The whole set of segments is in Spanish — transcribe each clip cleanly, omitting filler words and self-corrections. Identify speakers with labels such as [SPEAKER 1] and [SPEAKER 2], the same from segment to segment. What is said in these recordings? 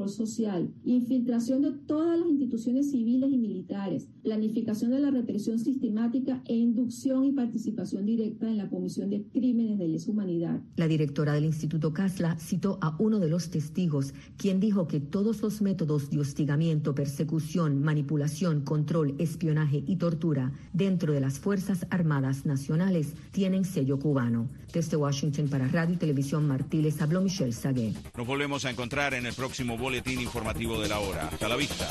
[SPEAKER 1] control social, infiltración de todas las instituciones civiles y militares, planificación de la represión sistemática e inducción y participación directa en la comisión de crímenes de lesa humanidad.
[SPEAKER 2] La directora del Instituto Casla citó a uno de los testigos, quien dijo que todos los métodos de hostigamiento, persecución, manipulación, control, espionaje y tortura dentro de las Fuerzas Armadas Nacionales tienen sello cubano. Desde Washington para Radio y Televisión Martí les habló Michelle Sagué.
[SPEAKER 3] Nos volvemos a encontrar en el próximo boletín informativo de la hora. Hasta la vista.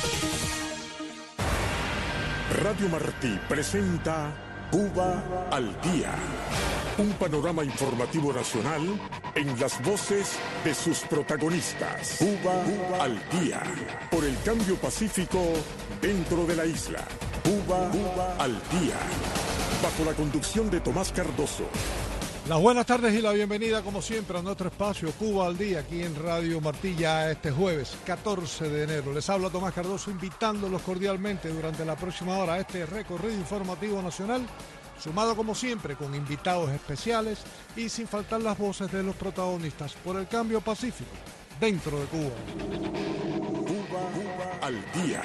[SPEAKER 4] Radio Martí presenta Cuba al Día. Un panorama informativo nacional en las voces de sus protagonistas. Cuba al Día. Por el cambio pacífico dentro de la isla. Cuba al Día. Bajo la conducción de Tomás Cardoso.
[SPEAKER 5] Las buenas tardes y la bienvenida, como siempre, a nuestro espacio Cuba al Día, aquí en Radio Martí, ya este jueves 14 de enero. Les habla Tomás Cardoso, invitándolos cordialmente durante la próxima hora a este recorrido informativo nacional, sumado como siempre con invitados especiales y sin faltar las voces de los protagonistas por el cambio pacífico dentro de Cuba.
[SPEAKER 4] Cuba al Día.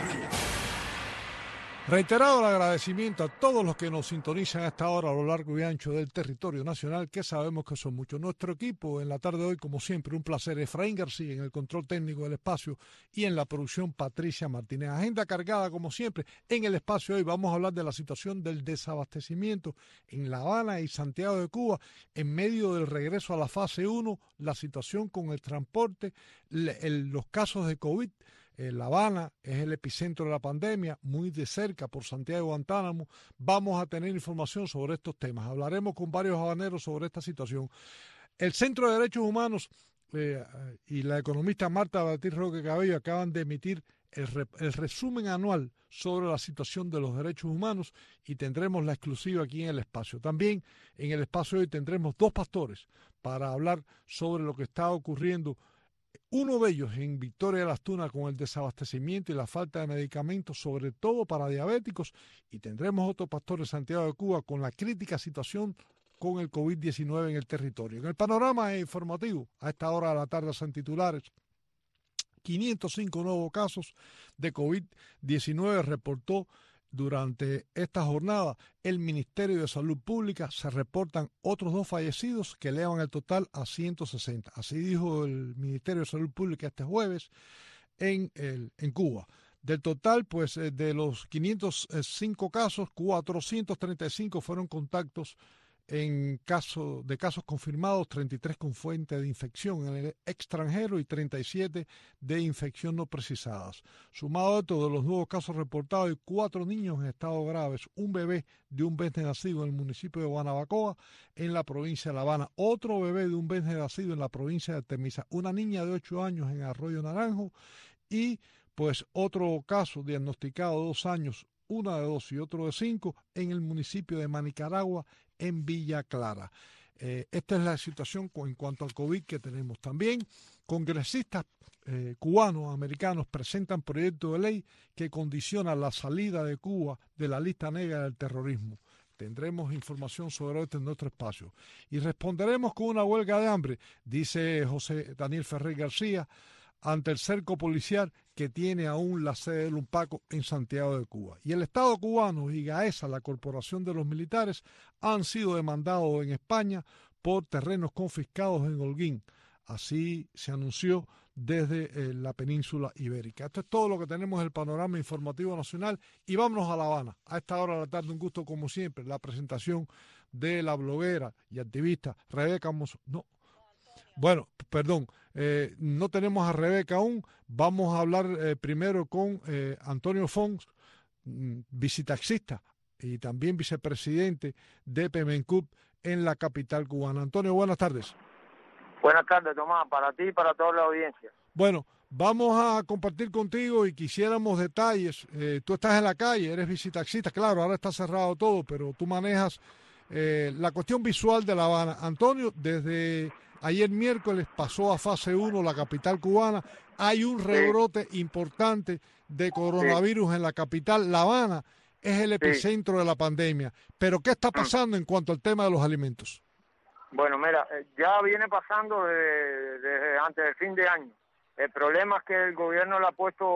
[SPEAKER 5] Reiterado el agradecimiento a todos los que nos sintonizan a esta hora a lo largo y ancho del territorio nacional, que sabemos que son muchos. Nuestro equipo en la tarde de hoy, como siempre, un placer. Efraín García en el control técnico del espacio y en la producción Patricia Martínez. Agenda cargada, como siempre. En el espacio de hoy vamos a hablar de la situación del desabastecimiento en La Habana y Santiago de Cuba, en medio del regreso a la fase 1, la situación con el transporte, los casos de COVID. La Habana es el epicentro de la pandemia, muy de cerca por Santiago de Guantánamo. Vamos a tener información sobre estos temas. Hablaremos con varios habaneros sobre esta situación. El Centro de Derechos Humanos y la economista Marta Beatriz Roque Cabello acaban de emitir el resumen anual sobre la situación de los derechos humanos y tendremos la exclusiva aquí en el espacio. También en el espacio de hoy tendremos dos pastores para hablar sobre lo que está ocurriendo. Uno de ellos en Victoria de las Tunas con el desabastecimiento y la falta de medicamentos, sobre todo para diabéticos, y tendremos otro pastor en Santiago de Cuba con la crítica situación con el COVID-19 en el territorio. En el panorama informativo, a esta hora de la tarde, en titulares, 505 nuevos casos de COVID-19 reportó durante esta jornada el Ministerio de Salud Pública. Se reportan otros 2 fallecidos que elevan el total a 160. Así dijo el Ministerio de Salud Pública este jueves en Cuba. Del total, pues de los 505 casos, 435 fueron contactos de casos confirmados, 33 con fuente de infección en el extranjero y 37 de infección no precisadas. Sumado a esto, de los nuevos casos reportados, hay 4 niños en estado graves, un bebé de un mes de nacido en el municipio de Guanabacoa, en la provincia de La Habana, otro bebé de un mes de nacido en la provincia de Artemisa, una niña de 8 años en Arroyo Naranjo y pues otro caso diagnosticado de 2 años, una de 2 y otro de 5 en el municipio de Manicaragua, en Villa Clara. Esta es la situación en cuanto al COVID que tenemos. También congresistas cubanos, americanos, presentan proyecto de ley que condiciona la salida de Cuba de la lista negra del terrorismo. Tendremos información sobre esto en nuestro espacio. Y responderemos con una huelga de hambre, dice José Daniel Ferrer García, ante el cerco policial que tiene aún la sede del UNPACO en Santiago de Cuba. Y el Estado cubano y GAESA, la Corporación de los Militares, han sido demandados en España por terrenos confiscados en Holguín. Así se anunció desde la península ibérica. Esto es todo lo que tenemos en el panorama informativo nacional y vámonos a La Habana. A esta hora de la tarde, un gusto como siempre, la presentación de la bloguera y activista Rebeca no tenemos a Rebeca aún. Vamos a hablar primero con Antonio Fons, visitaxista y también vicepresidente de PEMENCUB en la capital cubana. Antonio, buenas tardes.
[SPEAKER 6] Buenas tardes, Tomás, para ti y para toda la audiencia.
[SPEAKER 5] Bueno, vamos a compartir contigo y quisiéramos detalles. Tú estás en la calle, eres visitaxista, claro, ahora está cerrado todo, pero tú manejas la cuestión visual de La Habana. Antonio, desde ayer miércoles pasó a fase 1 la capital cubana. Hay un rebrote importante de coronavirus en la capital. La Habana es el epicentro de la pandemia. Pero ¿qué está pasando en cuanto al tema de los alimentos?
[SPEAKER 6] Bueno, mira, ya viene pasando desde antes del fin de año. El problema es que el gobierno le ha puesto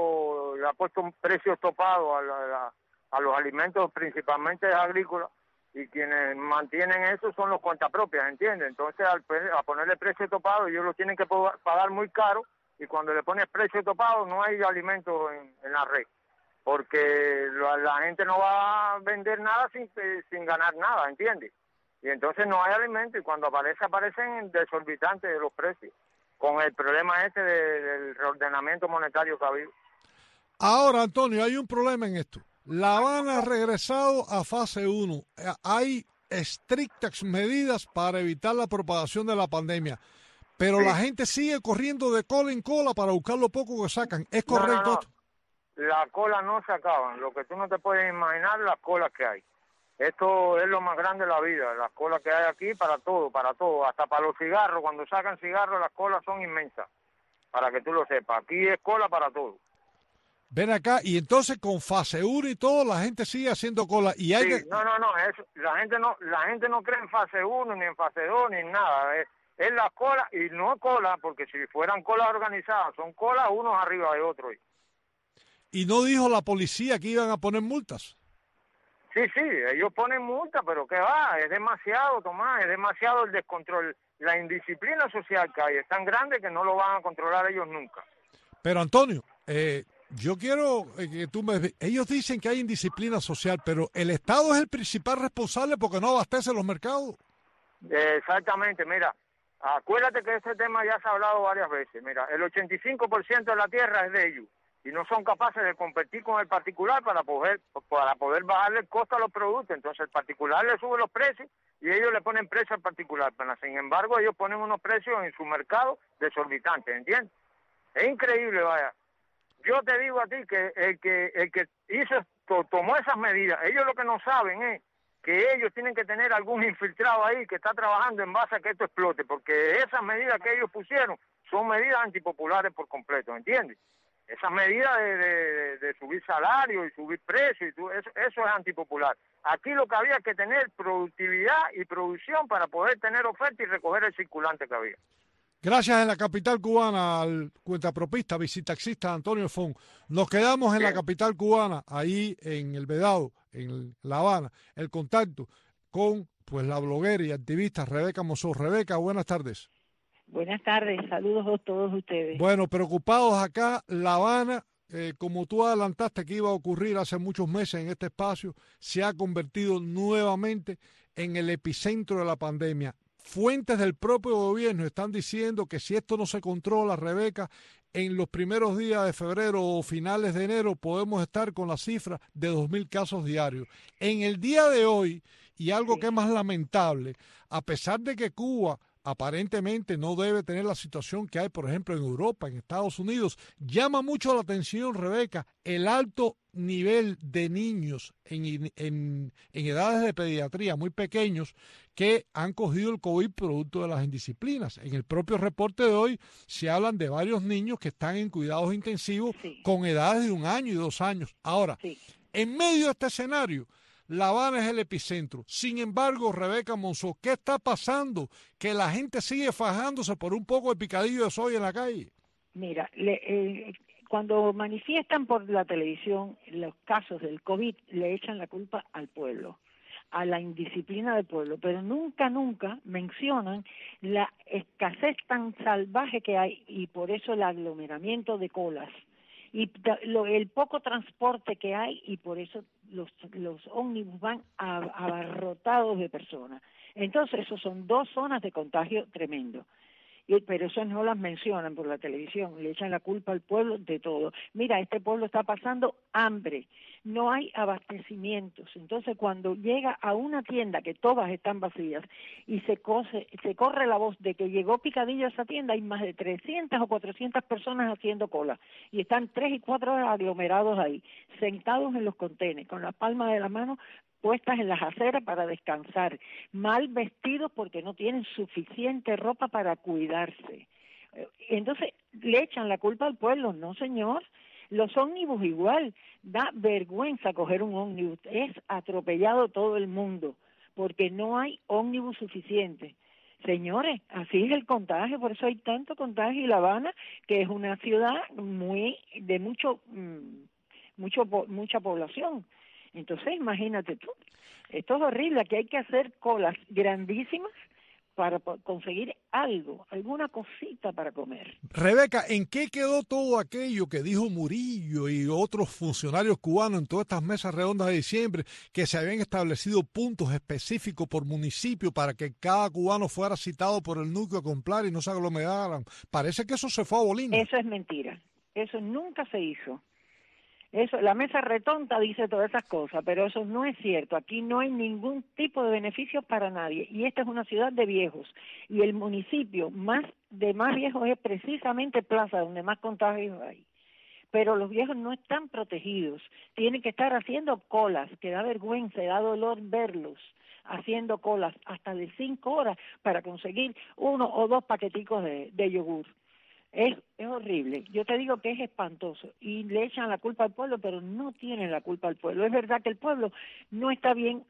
[SPEAKER 6] un precio topado a los alimentos, principalmente agrícolas, y quienes mantienen eso son los cuentapropias, ¿entiendes? Entonces, a ponerle precio topado, ellos lo tienen que pagar muy caro, y cuando le pones precio topado no hay alimentos en la red, porque la gente no va a vender nada sin ganar nada, ¿entiendes? Y entonces no hay alimento, y cuando aparecen desorbitantes de los precios, con el problema del reordenamiento monetario que ha habido.
[SPEAKER 5] Ahora, Antonio, hay un problema en esto. La Habana ha regresado a fase 1. Hay estrictas medidas para evitar la propagación de la pandemia, pero
[SPEAKER 6] Sí.
[SPEAKER 5] la gente sigue corriendo de cola en cola para buscar lo poco que sacan. ¿Es correcto
[SPEAKER 6] No.
[SPEAKER 5] esto?
[SPEAKER 6] La cola no se acaban, lo que tú no te puedes imaginar, las colas que hay. Esto es lo más grande de la vida, las colas que hay aquí para todo, hasta para los cigarros. Cuando sacan cigarros las colas son inmensas, para que tú lo sepas. Aquí es cola para todo.
[SPEAKER 5] Ven acá, y entonces con fase 1 y todo, la gente sigue haciendo cola. Y hay
[SPEAKER 6] Sí, no, eso, la gente no cree en fase 1, ni en fase 2, ni en nada. Es la cola, y no cola, porque si fueran colas organizadas, son colas unos arriba de otros.
[SPEAKER 5] y no dijo la policía que iban a poner multas.
[SPEAKER 6] Sí, ellos ponen multa, pero ¿qué va? Es demasiado, Tomás, es demasiado el descontrol. La indisciplina social que hay es tan grande que no lo van a controlar ellos nunca.
[SPEAKER 5] Pero Antonio, yo quiero que tú me... Ellos dicen que hay indisciplina social, pero el Estado es el principal responsable porque no abastece los mercados.
[SPEAKER 6] Exactamente, mira, acuérdate que ese tema ya se ha hablado varias veces. Mira, el 85% de la tierra es de ellos y no son capaces de competir con el particular para poder bajarle el costo a los productos. Entonces el particular le sube los precios y ellos le ponen precio al particular. Pero sin embargo ellos ponen unos precios en su mercado desorbitantes, ¿entiendes? Es increíble, vaya. Yo te digo a ti que el que tomó esas medidas, ellos lo que no saben es que ellos tienen que tener algún infiltrado ahí que está trabajando en base a que esto explote, porque esas medidas que ellos pusieron son medidas antipopulares por completo, ¿entiendes? Esas medidas de subir salario y subir precios, eso es antipopular. Aquí lo que había que tener productividad y producción para poder tener oferta y recoger el circulante que había.
[SPEAKER 5] Gracias en la capital cubana al cuentapropista, visitaxista Antonio Fon. Nos quedamos en la capital cubana, ahí en El Vedado, en La Habana, el contacto con pues la bloguera y activista Rebeca Mosó. Rebeca, buenas tardes.
[SPEAKER 7] Buenas tardes, saludos a todos ustedes.
[SPEAKER 5] Bueno, preocupados acá, La Habana, como tú adelantaste que iba a ocurrir hace muchos meses en este espacio, se ha convertido nuevamente en el epicentro de la pandemia. Fuentes del propio gobierno están diciendo que si esto no se controla, Rebeca, en los primeros días de febrero o finales de enero podemos estar con la cifra de 2.000 casos diarios. En el día de hoy, y algo que es más lamentable, a pesar de que Cuba aparentemente no debe tener la situación que hay, por ejemplo, en Europa, en Estados Unidos, llama mucho la atención, Rebeca, el alto nivel de niños en edades de pediatría muy pequeños que han cogido el COVID producto de las indisciplinas. En el propio reporte de hoy se hablan de varios niños que están en cuidados intensivos con edades de 1 año y 2 años. Ahora, en medio de este escenario, La Habana es el epicentro. Sin embargo, Rebeca Monzó, ¿qué está pasando? Que la gente sigue fajándose por un poco de picadillo de soya en la calle.
[SPEAKER 7] Mira, cuando manifiestan por la televisión los casos del COVID, le echan la culpa al pueblo, a la indisciplina del pueblo, pero nunca mencionan la escasez tan salvaje que hay y por eso el aglomeramiento de colas y el poco transporte que hay y por eso los ómnibus van abarrotados de personas. Entonces, eso son 2 zonas de contagio tremendo. Pero eso no las mencionan por la televisión, le echan la culpa al pueblo de todo. Mira, este pueblo está pasando hambre, no hay abastecimientos. Entonces, cuando llega a una tienda que todas están vacías y se corre la voz de que llegó picadillo a esa tienda, hay más de 300 o 400 personas haciendo cola y están 3 y 4 horas aglomerados ahí, sentados en los contenedores, con la palma de la mano puestas en las aceras para descansar, mal vestidos porque no tienen suficiente ropa para cuidarse. Entonces, le echan la culpa al pueblo. No, señor. Los ómnibus igual. Da vergüenza coger un ómnibus. Es atropellado todo el mundo porque no hay ómnibus suficiente. Señores, así es el contagio, por eso hay tanto contagio, y La Habana, que es una ciudad de mucha población. Entonces, imagínate tú, esto es horrible, aquí hay que hacer colas grandísimas para conseguir alguna cosita para comer.
[SPEAKER 5] Rebeca, ¿en qué quedó todo aquello que dijo Murillo y otros funcionarios cubanos en todas estas mesas redondas de diciembre, que se habían establecido puntos específicos por municipio para que cada cubano fuera citado por el núcleo a comprar y no se aglomeraran? Parece que eso se fue a bolina.
[SPEAKER 7] Eso es mentira, eso nunca se hizo. Eso, la mesa redonda dice todas esas cosas, pero eso no es cierto. Aquí no hay ningún tipo de beneficios para nadie, y esta es una ciudad de viejos, y el municipio más viejos es precisamente Plaza, donde más contagios hay. Pero los viejos no están protegidos, tienen que estar haciendo colas, que da vergüenza, da dolor verlos haciendo colas hasta de 5 horas para conseguir 1 o 2 paqueticos de yogur. Es horrible, yo te digo que es espantoso, y le echan la culpa al pueblo, pero no tienen la culpa al pueblo. Es verdad que el pueblo no está bien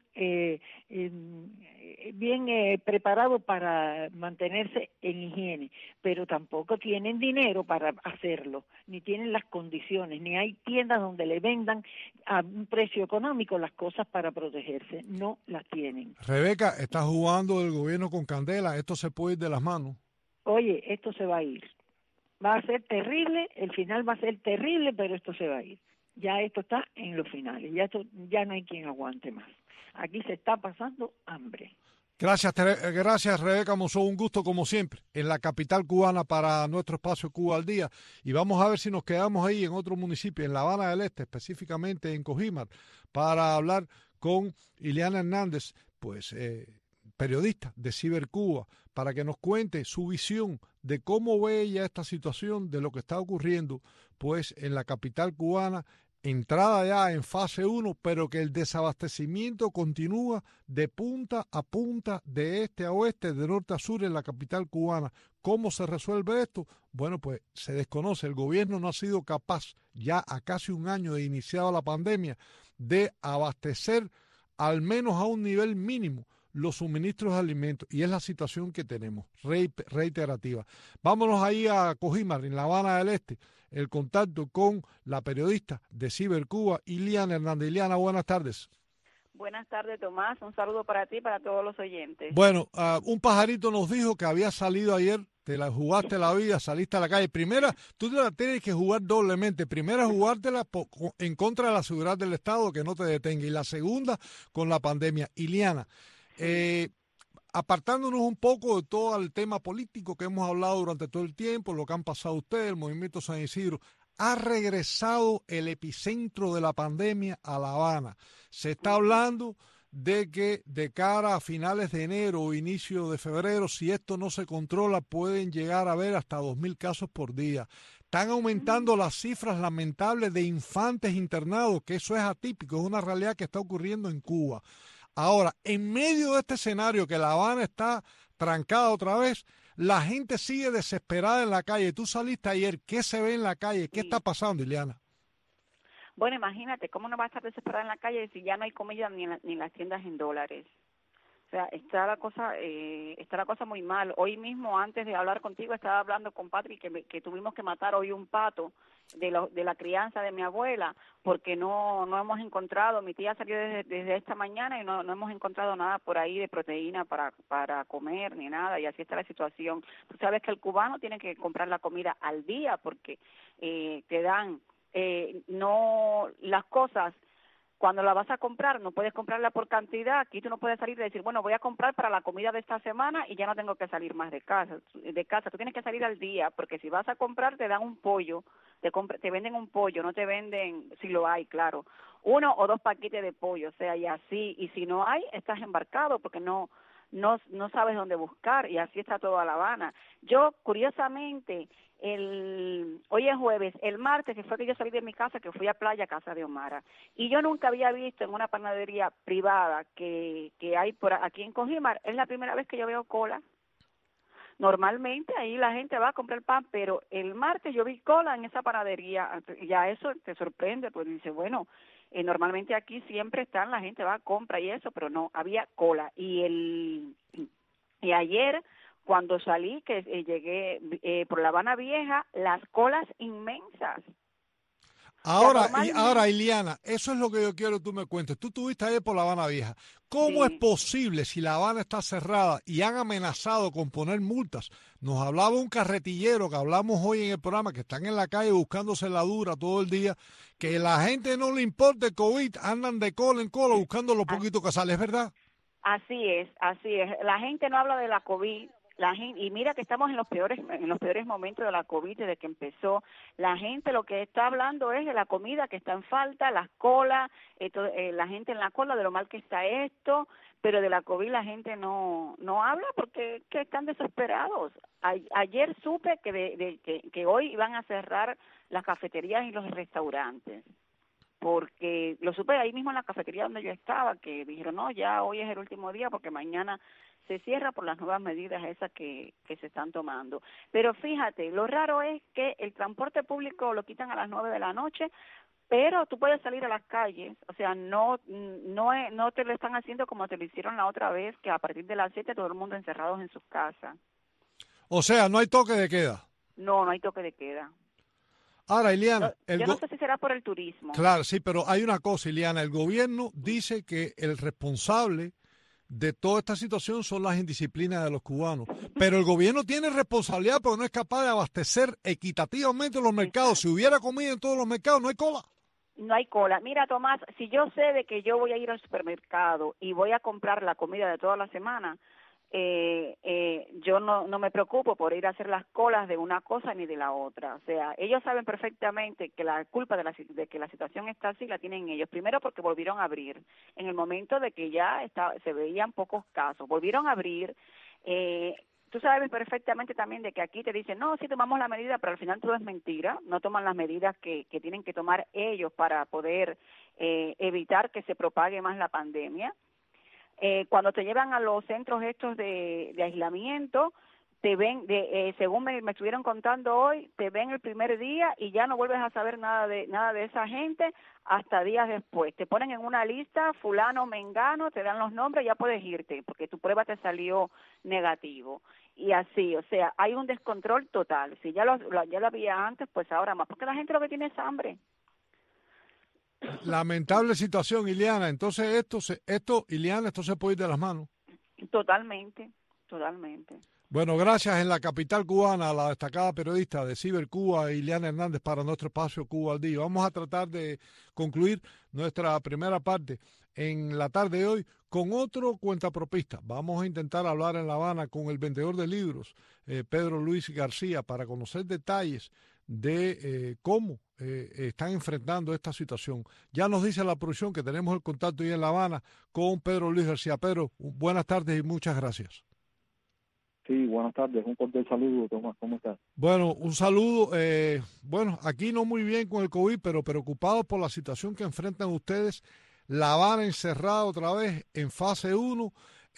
[SPEAKER 7] preparado para mantenerse en higiene, pero tampoco tienen dinero para hacerlo, ni tienen las condiciones, ni hay tiendas donde le vendan a un precio económico las cosas para protegerse, no las tienen.
[SPEAKER 5] Rebeca, está jugando el gobierno con candela, esto se puede ir de las manos.
[SPEAKER 7] Oye, esto se va a ir. Va a ser terrible, el final va a ser terrible, pero esto se va a ir. Ya esto está en los finales, ya no hay quien aguante más. Aquí se está pasando hambre.
[SPEAKER 5] Gracias Rebeca Monzó, un gusto como siempre en la capital cubana para nuestro espacio Cuba al Día, y vamos a ver si nos quedamos ahí en otro municipio, en La Habana del Este, específicamente en Cojímar, para hablar con Ileana Hernández, pues periodista de Cibercuba, para que nos cuente su visión de cómo ve ella esta situación, de lo que está ocurriendo pues en la capital cubana, entrada ya en fase 1, pero que el desabastecimiento continúa de punta a punta, de este a oeste, de norte a sur en la capital cubana. ¿Cómo se resuelve esto? Bueno, pues se desconoce. El gobierno no ha sido capaz, ya a casi un año de iniciada la pandemia, de abastecer al menos a un nivel mínimo los suministros de alimentos, y es la situación que tenemos, reiterativa. Vámonos ahí a Cojímar, en La Habana del Este, el contacto con la periodista de Cibercuba, Ileana Hernández. Ileana, buenas tardes.
[SPEAKER 8] Buenas tardes, Tomás. Un saludo para ti y para todos los oyentes.
[SPEAKER 5] Bueno, un pajarito nos dijo que había salido ayer, te la jugaste la vida, saliste a la calle. Primera, tú te la tienes que jugar doblemente. Primera, jugártela en contra de la seguridad del Estado, que no te detenga. Y la segunda, con la pandemia. Ileana, apartándonos un poco de todo el tema político que hemos hablado durante todo el tiempo, lo que han pasado ustedes, el movimiento San Isidro, ha regresado el epicentro de la pandemia a La Habana. Se está hablando de que de cara a finales de enero o inicio de febrero, si esto no se controla, pueden llegar a haber hasta 2.000 casos por día. Están aumentando las cifras lamentables de infantes internados, que eso es atípico, es una realidad que está ocurriendo en Cuba. Ahora, en medio de este escenario que La Habana está trancada otra vez, la gente sigue desesperada en la calle. Tú saliste ayer, ¿qué se ve en la calle? ¿Qué está pasando, Ileana?
[SPEAKER 8] Bueno, imagínate, ¿cómo no va a estar desesperada en la calle si ya no hay comida ni en las tiendas en dólares? O sea, está la cosa muy mal. Hoy mismo, antes de hablar contigo, estaba hablando con Patrick que tuvimos que matar hoy un pato de la crianza de mi abuela, porque no hemos encontrado, mi tía salió desde esta mañana y no hemos encontrado nada por ahí de proteína para comer ni nada, y así está la situación. Tú sabes que el cubano tiene que comprar la comida al día porque te dan no las cosas. Cuando la vas a comprar, no puedes comprarla por cantidad. Aquí tú no puedes salir y decir, bueno, voy a comprar para la comida de esta semana y ya no tengo que salir más de casa. Tú tienes que salir al día, porque si vas a comprar te dan un pollo, te venden un pollo, no te venden, si lo hay, claro, 1 o 2 paquetes de pollo, o sea, y así. Y si no hay, estás embarcado porque no sabes dónde buscar, y así está toda La Habana. Yo, curiosamente, hoy es jueves, el martes, que fue que yo salí de mi casa, que fui a Playa Casa de Omara, y yo nunca había visto en una panadería privada que hay por aquí en Cojímar, es la primera vez que yo veo cola. Normalmente ahí la gente va a comprar pan, pero el martes yo vi cola en esa panadería, y ya eso te sorprende, pues dice, bueno, normalmente aquí siempre la gente va a comprar y eso, pero no, había cola. Y ayer cuando salí, que llegué por La Habana Vieja, las colas inmensas.
[SPEAKER 5] Ahora, Iliana, eso es lo que yo quiero que tú me cuentes. Tú estuviste ahí por La Habana Vieja. ¿Cómo es posible, si La Habana está cerrada y han amenazado con poner multas? Nos hablaba un carretillero que hablamos hoy en el programa, que están en la calle buscándose la dura todo el día, que la gente no le importa el COVID, andan de cola en cola buscando lo poquito que sale, ¿es verdad?
[SPEAKER 8] Así es. La gente no habla de la COVID. Y mira que estamos en los peores momentos de la COVID desde que empezó. La gente lo que está hablando es de la comida que está en falta, las colas, la gente en la cola, de lo mal que está esto, pero de la COVID la gente no habla porque que están desesperados. Ayer supe que hoy iban a cerrar las cafeterías y los restaurantes, porque lo supe ahí mismo en la cafetería donde yo estaba, que dijeron, no, ya hoy es el último día porque mañana se cierra por las nuevas medidas esas que se están tomando. Pero fíjate, lo raro es que el transporte público lo quitan a las 9 de la noche, pero tú puedes salir a las calles, o sea, no te lo están haciendo como te lo hicieron la otra vez, que a partir de las 7 todo el mundo encerrados en sus casas.
[SPEAKER 5] O sea, no hay toque de queda.
[SPEAKER 8] No hay toque de queda.
[SPEAKER 5] Ahora, Iliana...
[SPEAKER 8] Yo no sé si será por el turismo.
[SPEAKER 5] Claro, sí, pero hay una cosa, Iliana. El gobierno dice que el responsable de toda esta situación son las indisciplinas de los cubanos. Pero el gobierno tiene responsabilidad porque no es capaz de abastecer equitativamente los mercados. Si hubiera comida en todos los mercados, no hay cola.
[SPEAKER 8] No hay cola. Mira, Tomás, si yo sé de que yo voy a ir al supermercado y voy a comprar la comida de toda la semana, yo no me preocupo por ir a hacer las colas de una cosa ni de la otra. O sea, ellos saben perfectamente que la culpa de que la situación está así la tienen ellos. Primero porque volvieron a abrir en el momento de que ya se veían pocos casos. Volvieron a abrir. Tú sabes perfectamente también de que aquí te dicen, no, sí tomamos la medida, pero al final todo es mentira. No toman las medidas que tienen que tomar ellos para poder evitar que se propague más la pandemia. Cuando te llevan a los centros estos de aislamiento, te ven, según me estuvieron contando hoy, te ven el primer día y ya no vuelves a saber nada de esa gente hasta días después. Te ponen en una lista, fulano, mengano, te dan los nombres, ya puedes irte, porque tu prueba te salió negativo. Y así, o sea, hay un descontrol total. Si ya lo había antes, pues ahora más, porque la gente lo que tiene es hambre.
[SPEAKER 5] Lamentable situación, Iliana. Entonces Iliana, esto se puede ir de las manos.
[SPEAKER 8] Totalmente.
[SPEAKER 5] Bueno, gracias en la capital cubana a la destacada periodista de Cibercuba, Iliana Hernández, para nuestro espacio Cuba al Día. Vamos a tratar de concluir nuestra primera parte en la tarde de hoy con otro cuentapropista. Vamos a intentar hablar en La Habana con el vendedor de libros, Pedro Luis García, para conocer detalles de cómo están enfrentando esta situación. Ya nos dice la producción que tenemos el contacto ahí en La Habana con Pedro Luis García. Pedro, buenas tardes y muchas gracias.
[SPEAKER 9] Sí, buenas tardes. Un cordial saludo, Tomás. ¿Cómo estás?
[SPEAKER 5] Bueno, un saludo. Aquí no muy bien con el COVID, pero preocupados por la situación que enfrentan ustedes. La Habana encerrada otra vez en fase 1.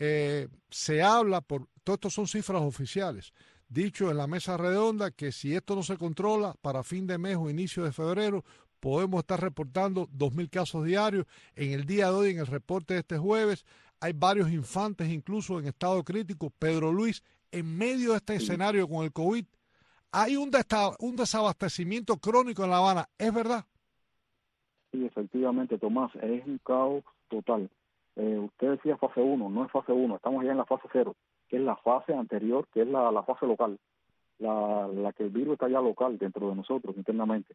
[SPEAKER 5] Se habla, todo esto son cifras oficiales, dicho en la mesa redonda, que si esto no se controla, para fin de mes o inicio de febrero, podemos estar reportando 2.000 casos diarios. En el día de hoy, en el reporte de este jueves, hay varios infantes incluso en estado crítico. Pedro Luis, en medio de este escenario con el COVID, hay un desabastecimiento crónico en La Habana, ¿es verdad?
[SPEAKER 9] Sí, efectivamente, Tomás, es un caos total. Usted decía fase 1, no es fase 1, estamos ya en la fase 0, que es la fase anterior, que es la fase local, la que el virus está ya local dentro de nosotros internamente.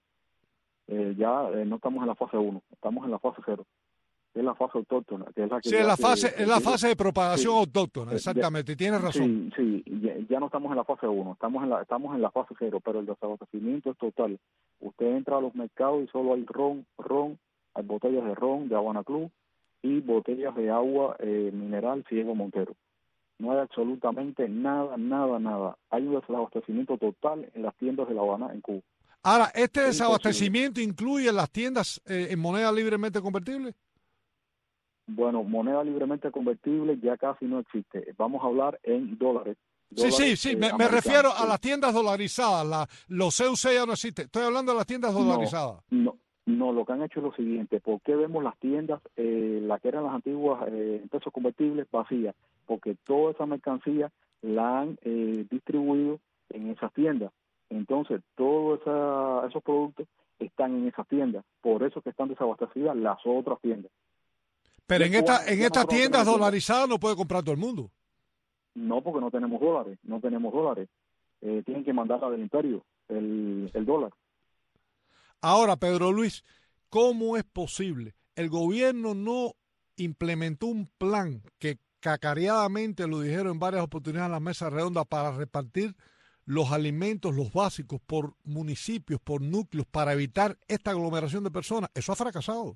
[SPEAKER 9] No estamos en la fase 1, estamos en la fase 0, que es la fase autóctona. Que es la que
[SPEAKER 5] es la fase de propagación autóctona, exactamente, tienes razón.
[SPEAKER 9] Sí, ya no estamos en la fase 1, estamos en la fase 0, pero el desabastecimiento es total. Usted entra a los mercados y solo hay ron, hay botellas de ron de Habana Club y botellas de agua mineral Ciego Montero. No hay absolutamente nada. Hay un desabastecimiento total en las tiendas de La Habana, en Cuba.
[SPEAKER 5] Ahora, ¿este desabastecimiento incluye las tiendas en moneda libremente convertible?
[SPEAKER 9] Bueno, moneda libremente convertible ya casi no existe. Vamos a hablar en dólares.
[SPEAKER 5] Sí, me refiero a las tiendas dolarizadas. Los CUC ya no existen. Estoy hablando de las tiendas dolarizadas.
[SPEAKER 9] No, lo que han hecho es lo siguiente. ¿Por qué vemos las tiendas, las que eran las antiguas pesos convertibles, vacías? Porque toda esa mercancía la han distribuido en esas tiendas. Entonces, todos esos productos están en esas tiendas. Por eso que están desabastecidas las otras tiendas.
[SPEAKER 5] Pero en estas tiendas dolarizadas no puede comprar todo el mundo.
[SPEAKER 9] No, porque no tenemos dólares. Tienen que mandarla del imperio, el dólar.
[SPEAKER 5] Ahora, Pedro Luis, ¿cómo es posible? El gobierno no implementó un plan que cacareadamente lo dijeron en varias oportunidades en la mesa redonda para repartir los alimentos, los básicos, por municipios, por núcleos, para evitar esta aglomeración de personas. Eso ha fracasado.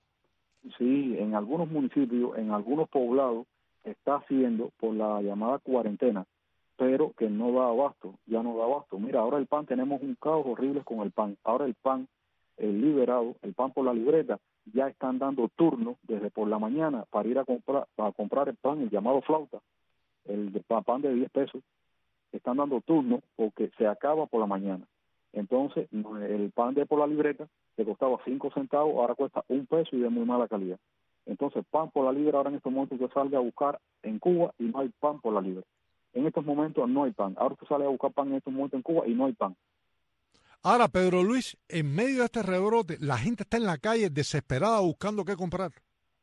[SPEAKER 9] Sí, en algunos municipios, en algunos poblados, está haciendo por la llamada cuarentena, pero que no da abasto, ya no da abasto. Mira, ahora el pan, tenemos un caos horrible con el pan. Ahora el pan liberado, el pan por la libreta, ya están dando turnos desde por la mañana para ir a comprar el pan, el llamado flauta, el pan de 10 pesos. Están dando turnos porque se acaba por la mañana. Entonces, el pan de por la libreta, que costaba 5 centavos, ahora cuesta 1 peso y de muy mala calidad. Entonces, pan por la libra, ahora en estos momentos usted sale a buscar en Cuba y no hay pan por la libra. En estos momentos no hay pan. Ahora usted sale a buscar pan en estos momentos en Cuba y no hay pan.
[SPEAKER 5] Ahora, Pedro Luis, en medio de este rebrote, la gente está en la calle desesperada buscando qué comprar.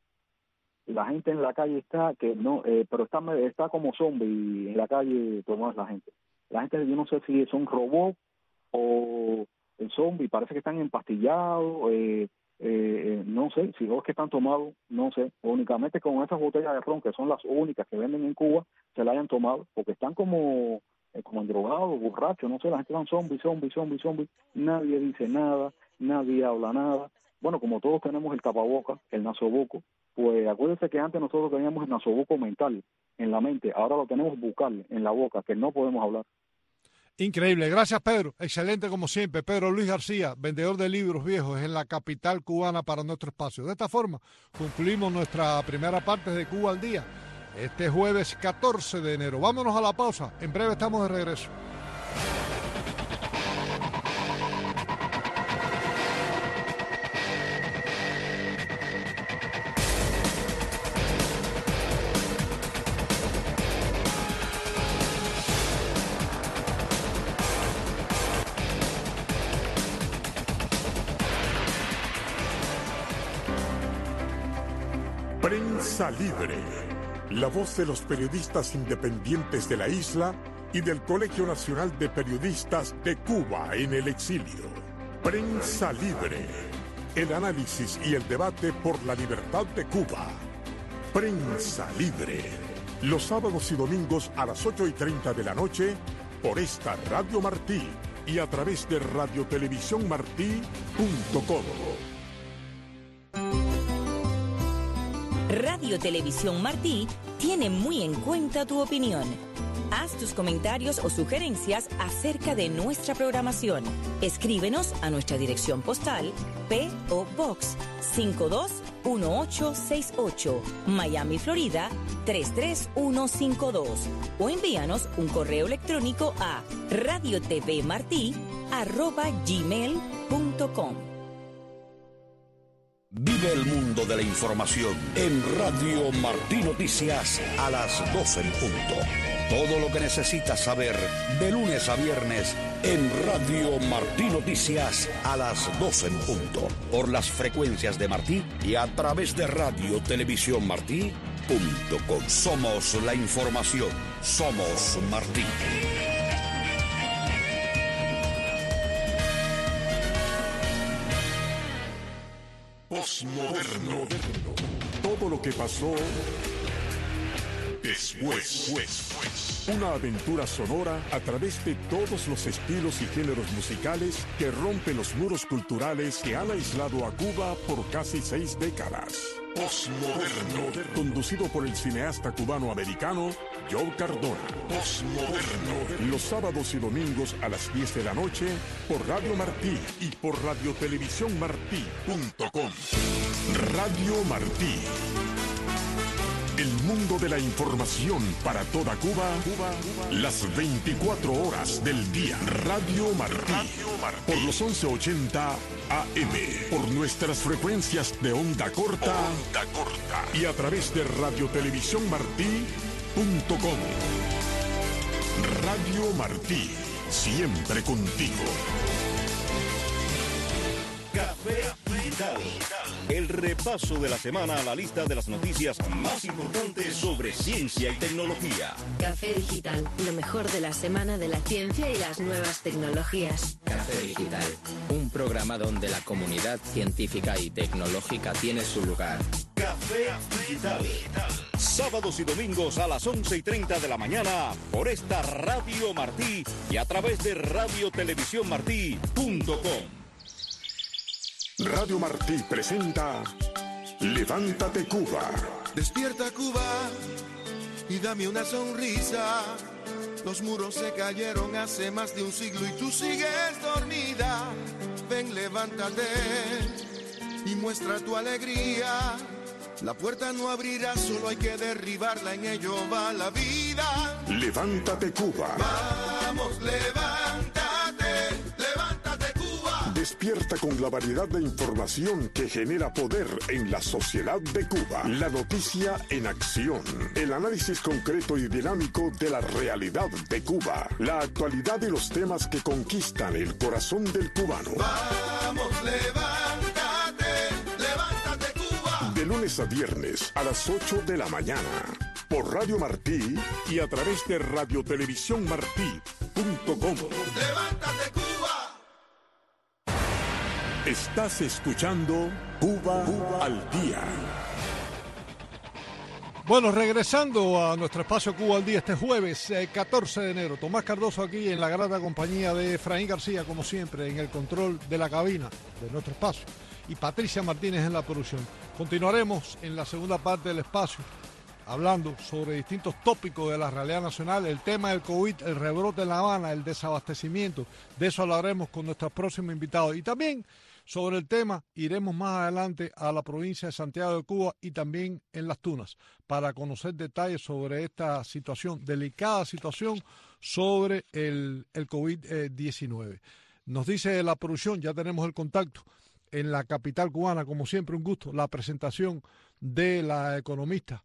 [SPEAKER 9] La gente en la calle está, pero está como zombie en la calle, Tomás, la gente. La gente, yo no sé si son robots o el zombie, parece que están empastillados, no sé, si es que están tomados, no sé. Únicamente con esas botellas de ron, que son las únicas que venden en Cuba, se la hayan tomado, porque están como drogados, borrachos, no sé, la gente está zombie. Nadie dice nada, nadie habla nada. Bueno, como todos tenemos el tapaboca, el nasobuco, pues acuérdense que antes nosotros teníamos el nasobuco mental en la mente, ahora lo tenemos bucal en la boca, que no podemos hablar.
[SPEAKER 5] Increíble, gracias Pedro, excelente como siempre. Pedro Luis García, vendedor de libros viejos en la capital cubana para nuestro espacio. De esta forma concluimos nuestra primera parte de Cuba al Día, este jueves 14 de enero. Vámonos a la pausa, en breve estamos de regreso.
[SPEAKER 4] Prensa Libre, la voz de los periodistas independientes de la isla y del Colegio Nacional de Periodistas de Cuba en el exilio. Prensa Libre, el análisis y el debate por la libertad de Cuba. Prensa Libre, los sábados y domingos a las 8:30 de la noche por esta Radio Martí y a través de radiotelevisiónmartí.com.
[SPEAKER 10] Radio Televisión Martí tiene muy en cuenta tu opinión. Haz tus comentarios o sugerencias acerca de nuestra programación. Escríbenos a nuestra dirección postal P.O. Box 521868, Miami, Florida 33152, o envíanos un correo electrónico a radiotvmarti@gmail.com.
[SPEAKER 11] Vive el mundo de la información en Radio Martí Noticias a las 12 en punto. Todo lo que necesitas saber de lunes a viernes en Radio Martí Noticias a las 12 en punto. Por las frecuencias de Martí y a través de radiotelevisiónmartí.com. Somos la información. Somos Martí.
[SPEAKER 4] Postmoderno. Todo lo que pasó después. Una aventura sonora a través de todos los estilos y géneros musicales que rompen los muros culturales que han aislado a Cuba por casi 6 décadas. Postmoderno. Conducido por el cineasta cubano-americano Joe Cardona. Postmoderno. Los sábados y domingos a las 10 de la noche por Radio Martí y por radiotelevisiónmartí.com. Radio Martí. El mundo de la información para toda Cuba, las 24 horas del día. Radio Martí. Por los 1180 AM. Por nuestras frecuencias de onda corta. Y a través de radiotelevisiónmartí.com. Radio Martí. Siempre contigo.
[SPEAKER 12] Café Digital. El repaso de la semana a la lista de las noticias más importantes sobre ciencia y tecnología.
[SPEAKER 13] Café Digital, lo mejor de la semana de la ciencia y las nuevas tecnologías.
[SPEAKER 14] Café Digital, un programa donde la comunidad científica y tecnológica tiene su lugar.
[SPEAKER 12] Café Digital. Sábados y domingos a las 11:30 de la mañana por esta Radio Martí y a través de radiotelevisiónmartí.com.
[SPEAKER 4] Radio Martí presenta Levántate Cuba.
[SPEAKER 15] Despierta Cuba y dame una sonrisa. Los muros se cayeron hace más de un siglo y tú sigues dormida. Ven, levántate y muestra tu alegría. La puerta no abrirá, solo hay que derribarla, en ello va la vida.
[SPEAKER 4] Levántate Cuba.
[SPEAKER 15] Vamos, levántate, levántate Cuba.
[SPEAKER 4] Despierta con la variedad de información que genera poder en la sociedad de Cuba. La noticia en acción. El análisis concreto y dinámico de la realidad de Cuba. La actualidad y los temas que conquistan el corazón del cubano.
[SPEAKER 15] Vamos, levántate, levántate Cuba.
[SPEAKER 4] De lunes a viernes a las 8 de la mañana. Por Radio Martí y a través de radiotelevisiónmartí.com.
[SPEAKER 15] Levántate Cuba.
[SPEAKER 4] Estás escuchando Cuba al Día.
[SPEAKER 5] Bueno, regresando a nuestro espacio Cuba al Día este jueves 14 de enero. Tomás Cardoso aquí en la grata compañía de Efraín García, como siempre, en el control de la cabina de nuestro espacio. Y Patricia Martínez en la producción. Continuaremos en la segunda parte del espacio, hablando sobre distintos tópicos de la realidad nacional, el tema del COVID, el rebrote en La Habana, el desabastecimiento. De eso hablaremos con nuestros próximos invitados. Y también sobre el tema iremos más adelante a la provincia de Santiago de Cuba y también en Las Tunas para conocer detalles sobre esta situación, delicada situación sobre el COVID-19. Nos dice la producción, ya tenemos el contacto en la capital cubana, como siempre un gusto, la presentación de la economista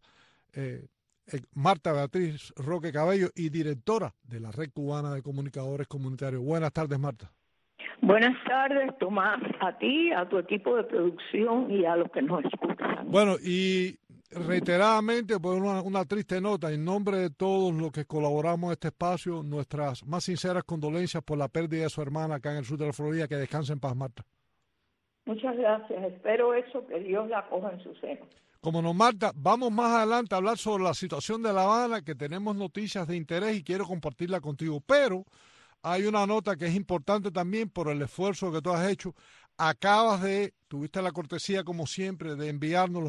[SPEAKER 5] Marta Beatriz Roque Cabello y directora de la Red Cubana de Comunicadores Comunitarios. Buenas tardes, Marta.
[SPEAKER 7] Buenas tardes, Tomás, a ti, a tu equipo de producción y a los que nos escuchan.
[SPEAKER 5] Bueno, y reiteradamente, por una triste nota, en nombre de todos los que colaboramos en este espacio, nuestras más sinceras condolencias por la pérdida de su hermana acá en el sur de la Florida. Que descanse en paz, Marta.
[SPEAKER 7] Muchas gracias, espero eso, que Dios la coja en su seno.
[SPEAKER 5] Como no, Marta, vamos más adelante a hablar sobre la situación de La Habana, que tenemos noticias de interés y quiero compartirla contigo, pero hay una nota que es importante también por el esfuerzo que tú has hecho. Tuviste la cortesía, como siempre, de enviárnoslos,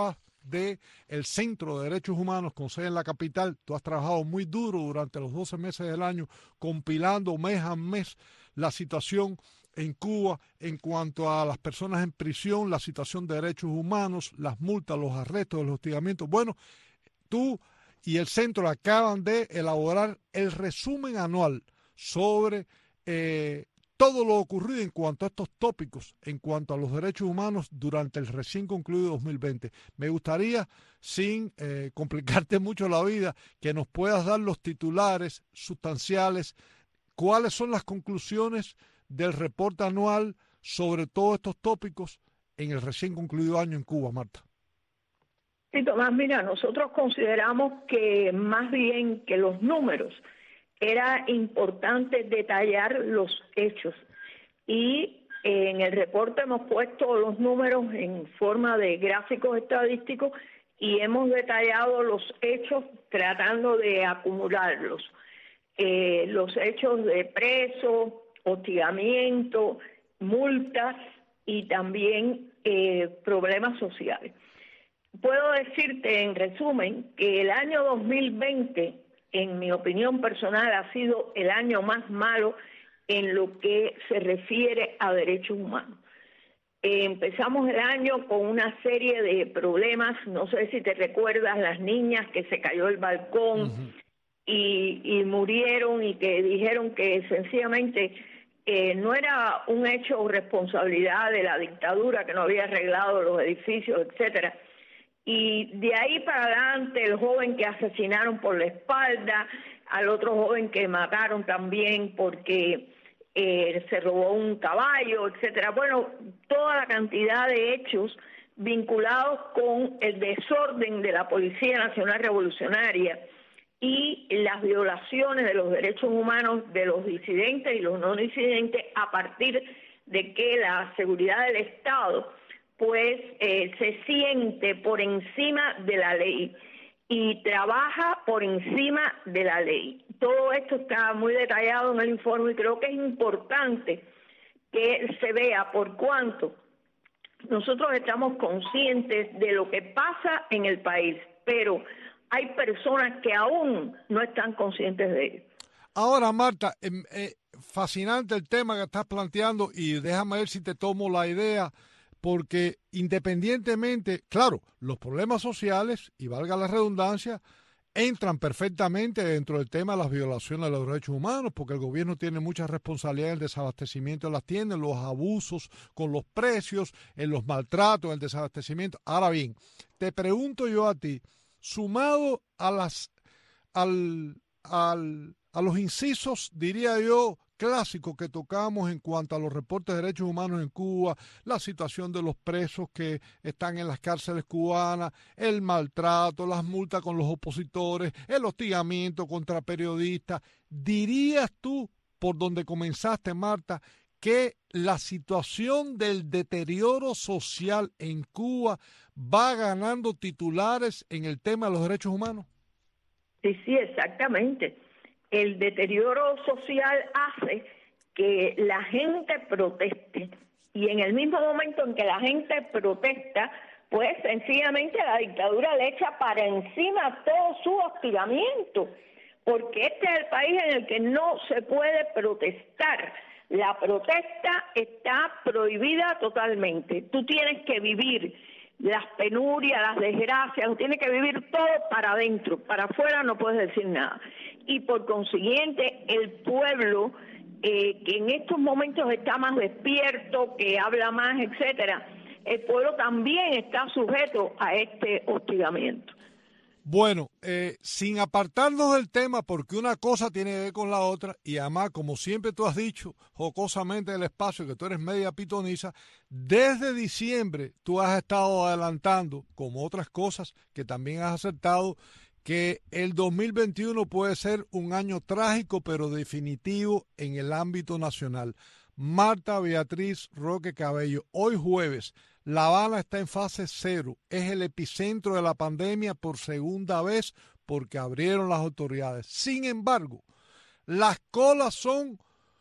[SPEAKER 5] el Centro de Derechos Humanos con sede en la capital. Tú has trabajado muy duro durante los 12 meses del año, compilando mes a mes la situación en Cuba en cuanto a las personas en prisión, la situación de derechos humanos, las multas, los arrestos, los hostigamientos. Bueno, tú y el centro acaban de elaborar el resumen anual sobre todo lo ocurrido en cuanto a estos tópicos, en cuanto a los derechos humanos durante el recién concluido 2020. Me gustaría, sin complicarte mucho la vida, que nos puedas dar los titulares sustanciales, cuáles son las conclusiones del reporte anual sobre todos estos tópicos en el recién concluido año en Cuba, Marta.
[SPEAKER 7] Sí, Tomás, mira, nosotros consideramos que más bien que los números, era importante detallar los hechos y en el reporte hemos puesto los números en forma de gráficos estadísticos y hemos detallado los hechos tratando de acumularlos. Los hechos de presos, hostigamiento, multas y también problemas sociales. Puedo decirte en resumen que el año 2020, en mi opinión personal, ha sido el año más malo en lo que se refiere a derechos humanos.
[SPEAKER 16] Empezamos el año con una serie de problemas, no sé si te recuerdas, las niñas que se cayó el balcón y murieron, y que dijeron que sencillamente no era un hecho o responsabilidad de la dictadura, que no había arreglado los edificios, etcétera. Y de ahí para adelante, el joven que asesinaron por la espalda, al otro joven que mataron también porque se robó un caballo, etcétera. Bueno, toda la cantidad de hechos vinculados con el desorden de la Policía Nacional Revolucionaria y las violaciones de los derechos humanos de los disidentes y los no disidentes, a partir de que la seguridad del Estado pues se siente por encima de la ley y trabaja por encima de la ley. Todo esto está muy detallado en el informe y creo que es importante que se vea por cuanto nosotros estamos conscientes de lo que pasa en el país, pero hay personas que aún no están conscientes de ello.
[SPEAKER 5] Ahora, Marta, fascinante el tema que estás planteando, y déjame ver si te tomo la idea, porque independientemente, claro, los problemas sociales, y valga la redundancia, entran perfectamente dentro del tema de las violaciones de los derechos humanos, porque el gobierno tiene mucha responsabilidad en el desabastecimiento de las tiendas, en los abusos con los precios, en los maltratos, en el desabastecimiento. Ahora bien, te pregunto yo a ti, sumado a los incisos, diría yo, clásicos que tocamos en cuanto a los reportes de derechos humanos en Cuba, la situación de los presos que están en las cárceles cubanas, el maltrato, las multas con los opositores, el hostigamiento contra periodistas. ¿Dirías tú, por donde comenzaste, Marta, que la situación del deterioro social en Cuba va ganando titulares en el tema de los derechos humanos?
[SPEAKER 16] Sí, exactamente. El deterioro social hace que la gente proteste, y en el mismo momento en que la gente protesta, pues sencillamente la dictadura le echa para encima todo su hostigamiento, porque este es el país en el que no se puede protestar. La protesta está prohibida totalmente. Tú tienes que vivir las penurias, las desgracias, tú tienes que vivir todo para adentro, para afuera no puedes decir nada. Y por consiguiente, el pueblo, que en estos momentos está más despierto, que habla más, etcétera, el pueblo también está sujeto a este hostigamiento.
[SPEAKER 5] Bueno, sin apartarnos del tema, porque una cosa tiene que ver con la otra, y además, como siempre tú has dicho, jocosamente del espacio, que tú eres media pitoniza, desde diciembre tú has estado adelantando, como otras cosas que también has acertado, que el 2021 puede ser un año trágico, pero definitivo en el ámbito nacional. Marta Beatriz Roque Cabello, hoy jueves, La Habana está en fase 0, es el epicentro de la pandemia por segunda vez porque abrieron las autoridades. Sin embargo, las colas son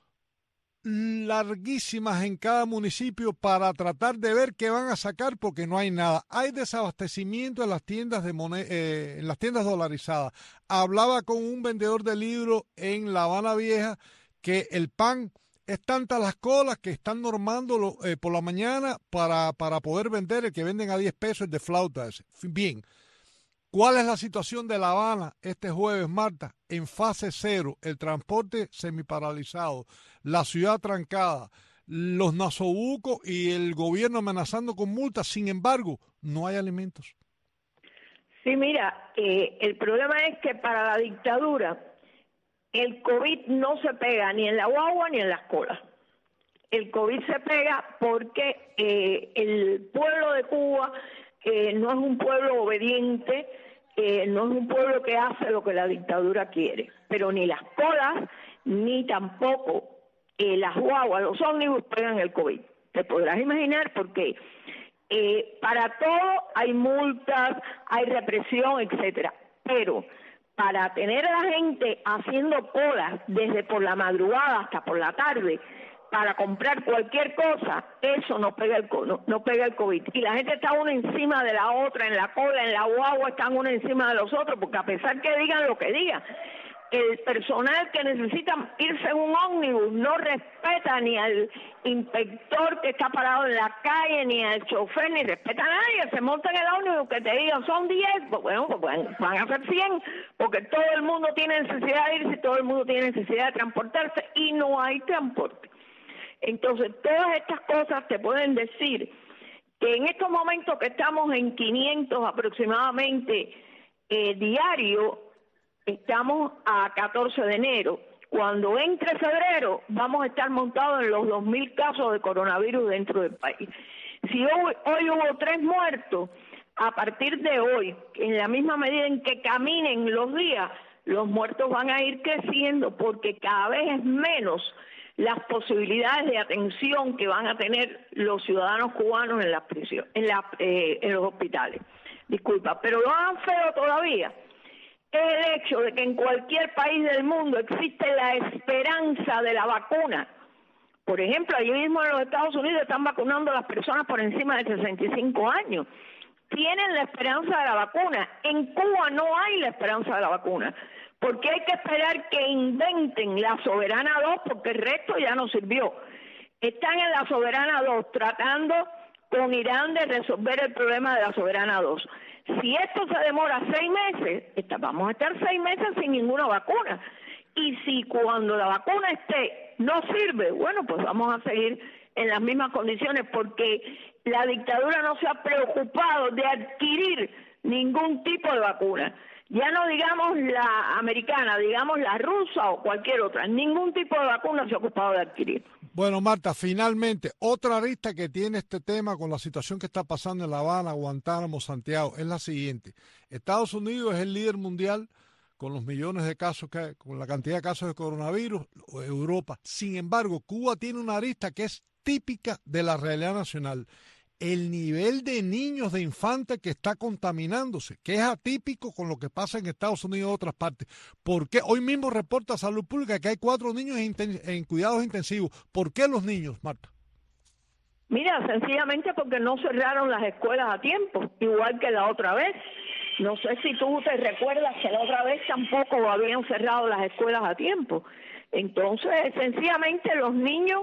[SPEAKER 5] larguísimas en cada municipio para tratar de ver qué van a sacar porque no hay nada. Hay desabastecimiento en las tiendas en las tiendas dolarizadas. Hablaba con un vendedor de libros en La Habana Vieja que el pan es tantas las colas que están normándolo por la mañana para poder vender el que venden a 10 pesos el de flauta ese. Bien, ¿cuál es la situación de La Habana este jueves, Marta? En fase 0, el transporte semiparalizado, la ciudad trancada, los nasobucos y el gobierno amenazando con multas. Sin embargo, no hay alimentos.
[SPEAKER 16] Sí, mira, el problema es que para la dictadura el COVID no se pega ni en la guagua ni en las colas. El COVID se pega porque el pueblo de Cuba no es un pueblo obediente, no es un pueblo que hace lo que la dictadura quiere. Pero ni las colas ni tampoco las guaguas, los ómnibus pegan el COVID. Te podrás imaginar porque para todo hay multas, hay represión, etcétera. Pero para tener a la gente haciendo colas desde por la madrugada hasta por la tarde para comprar cualquier cosa, eso no pega el COVID. Y la gente está una encima de la otra, en la cola, en la guagua, están una encima de los otros, porque a pesar que digan lo que digan, el personal que necesita irse en un ómnibus no respeta ni al inspector que está parado en la calle, ni al chofer, ni respeta a nadie. Se monta en el ómnibus que te digan son 10, pues bueno, pues van a ser 100, porque todo el mundo tiene necesidad de irse, todo el mundo tiene necesidad de transportarse y no hay transporte. Entonces, todas estas cosas te pueden decir que en estos momentos que estamos en 500 aproximadamente diario, estamos a 14 de enero. Cuando entre febrero vamos a estar montados en los 2.000 casos de coronavirus dentro del país. Si hoy hubo 3 muertos, a partir de hoy, en la misma medida en que caminen los días, los muertos van a ir creciendo porque cada vez es menos las posibilidades de atención que van a tener los ciudadanos cubanos en las prisiones, en los hospitales. Disculpa, pero lo más feo todavía es el hecho de que en cualquier país del mundo existe la esperanza de la vacuna. Por ejemplo, allí mismo en los Estados Unidos están vacunando a las personas por encima de 65 años. Tienen la esperanza de la vacuna. En Cuba no hay la esperanza de la vacuna, porque hay que esperar que inventen la Soberana 2, porque el resto ya no sirvió. Están en la Soberana 2 tratando con Irán de resolver el problema de la Soberana 2. Si esto se demora 6 meses, vamos a estar 6 meses sin ninguna vacuna. Y si cuando la vacuna esté no sirve, bueno, pues vamos a seguir en las mismas condiciones, porque la dictadura no se ha preocupado de adquirir ningún tipo de vacuna. Ya no digamos la americana, digamos la rusa o cualquier otra. Ningún tipo de vacuna se ha ocupado de adquirir.
[SPEAKER 5] Bueno, Marta, finalmente, otra arista que tiene este tema con la situación que está pasando en La Habana, Guantánamo, Santiago, es la siguiente. Estados Unidos es el líder mundial con los millones de casos, con la cantidad de casos de coronavirus, Europa. Sin embargo, Cuba tiene una arista que es típica de la realidad nacional. El nivel de niños, de infantes que está contaminándose, que es atípico con lo que pasa en Estados Unidos y otras partes. ¿Por qué? Hoy mismo reporta Salud Pública que hay 4 niños en cuidados intensivos. ¿Por qué los niños, Marta?
[SPEAKER 16] Mira, sencillamente porque no cerraron las escuelas a tiempo, igual que la otra vez. No sé si tú te recuerdas que la otra vez tampoco habían cerrado las escuelas a tiempo. Entonces, sencillamente los niños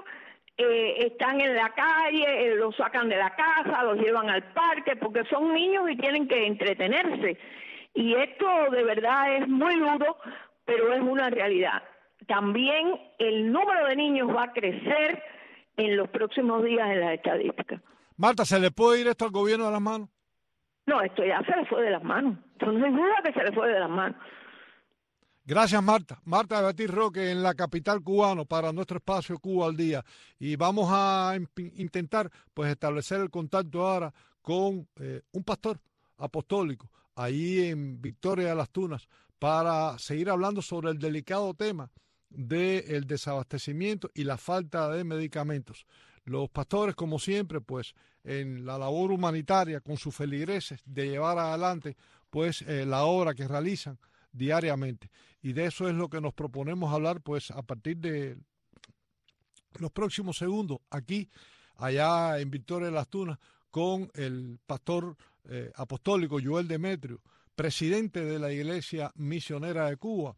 [SPEAKER 16] están en la calle, los sacan de la casa, los llevan al parque, porque son niños y tienen que entretenerse. Y esto de verdad es muy duro, pero es una realidad. También el número de niños va a crecer en los próximos días en las estadísticas.
[SPEAKER 5] Marta, ¿se le puede ir esto al gobierno de las manos?
[SPEAKER 16] No, esto ya se le fue de las manos. No hay duda que se le fue de las manos.
[SPEAKER 5] Gracias, Marta. Marta de Beatriz Roque en la capital cubana para nuestro espacio Cuba al Día. Y vamos a intentar pues establecer el contacto ahora con un pastor apostólico ahí en Victoria de las Tunas para seguir hablando sobre el delicado tema del desabastecimiento y la falta de medicamentos. Los pastores, como siempre, pues en la labor humanitaria con sus feligreses de llevar adelante pues la obra que realizan diariamente. Y de eso es lo que nos proponemos hablar pues a partir de los próximos segundos aquí, allá en Victoria de las Tunas, con el pastor apostólico Joel Demetrio, presidente de la Iglesia Misionera de Cuba,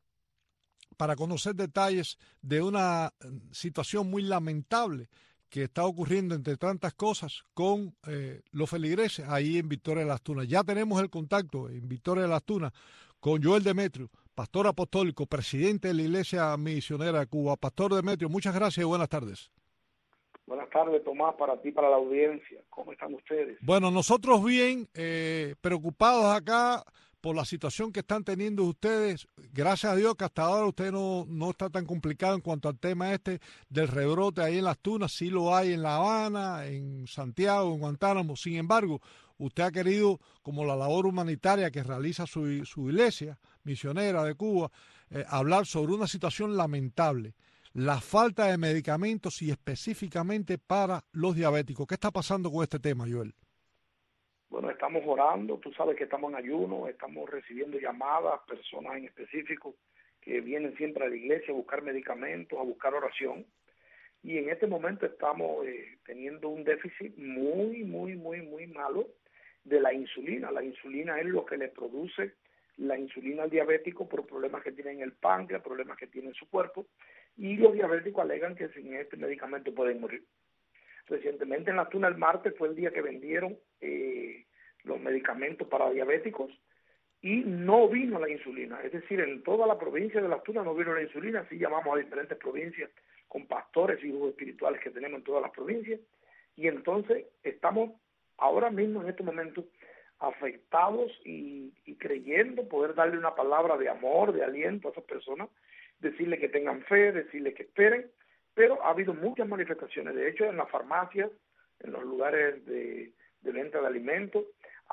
[SPEAKER 5] para conocer detalles de una situación muy lamentable que está ocurriendo entre tantas cosas con los feligreses ahí en Victoria de las Tunas. Ya tenemos el contacto en Victoria de las Tunas con Joel Demetrio, pastor apostólico, presidente de la Iglesia Misionera de Cuba. Pastor Demetrio, muchas gracias y buenas tardes.
[SPEAKER 17] Buenas tardes, Tomás, para ti, para la audiencia. ¿Cómo están ustedes?
[SPEAKER 5] Bueno, nosotros bien, preocupados acá por la situación que están teniendo ustedes. Gracias a Dios que hasta ahora usted no está tan complicado en cuanto al tema del rebrote ahí en las Tunas. Sí lo hay en La Habana, en Santiago, en Guantánamo. Sin embargo, usted ha querido, como la labor humanitaria que realiza su iglesia misionera de Cuba, hablar sobre una situación lamentable, la falta de medicamentos y específicamente para los diabéticos. ¿Qué está pasando con este tema, Joel?
[SPEAKER 17] Bueno, estamos orando, tú sabes que estamos en ayuno, estamos recibiendo llamadas, personas en específico que vienen siempre a la iglesia a buscar medicamentos, a buscar oración. Y en este momento estamos teniendo un déficit muy malo de la insulina. La insulina es lo que le produce la insulina al diabético por problemas que tiene en el páncreas, problemas que tiene en su cuerpo, y los diabéticos alegan que sin este medicamento pueden morir. Recientemente en la Tuna el martes fue el día que vendieron los medicamentos para diabéticos y no vino la insulina, es decir, en toda la provincia de la Tuna no vino la insulina, así llamamos a diferentes provincias con pastores y hijos espirituales que tenemos en todas las provincias, y entonces estamos ahora mismo en este momento afectados y creyendo poder darle una palabra de amor, de aliento a esas personas, decirle que tengan fe, decirle que esperen, pero ha habido muchas manifestaciones. De hecho, en las farmacias, en los lugares de venta de alimentos,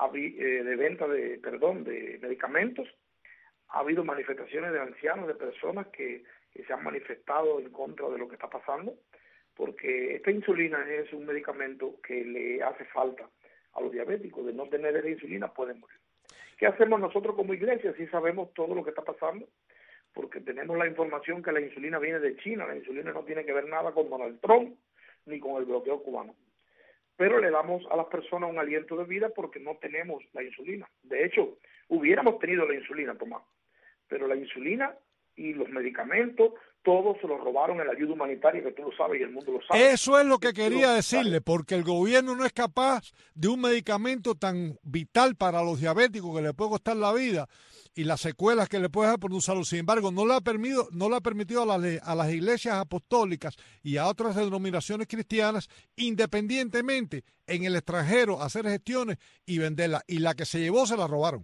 [SPEAKER 17] de medicamentos, ha habido manifestaciones de ancianos, de personas que se han manifestado en contra de lo que está pasando, porque esta insulina es un medicamento que le hace falta a los diabéticos. De no tener esa insulina pueden morir. ¿Qué hacemos nosotros como iglesia? Sí sabemos todo lo que está pasando, porque tenemos la información que la insulina viene de China. La insulina no tiene que ver nada con Donald Trump ni con el bloqueo cubano. Pero le damos a las personas un aliento de vida porque no tenemos la insulina. De hecho, hubiéramos tenido la insulina, Tomás, pero la insulina y los medicamentos, todos se los robaron en la ayuda humanitaria, que tú lo sabes y el mundo lo sabe.
[SPEAKER 5] Eso es lo que quería decirle, porque el gobierno no es capaz de un medicamento tan vital para los diabéticos que le puede costar la vida y las secuelas que le puede dejar por no usarlo. Sin embargo, no le ha permitido a las iglesias apostólicas y a otras denominaciones cristianas, independientemente en el extranjero, hacer gestiones y venderla. Y la que se llevó se la robaron.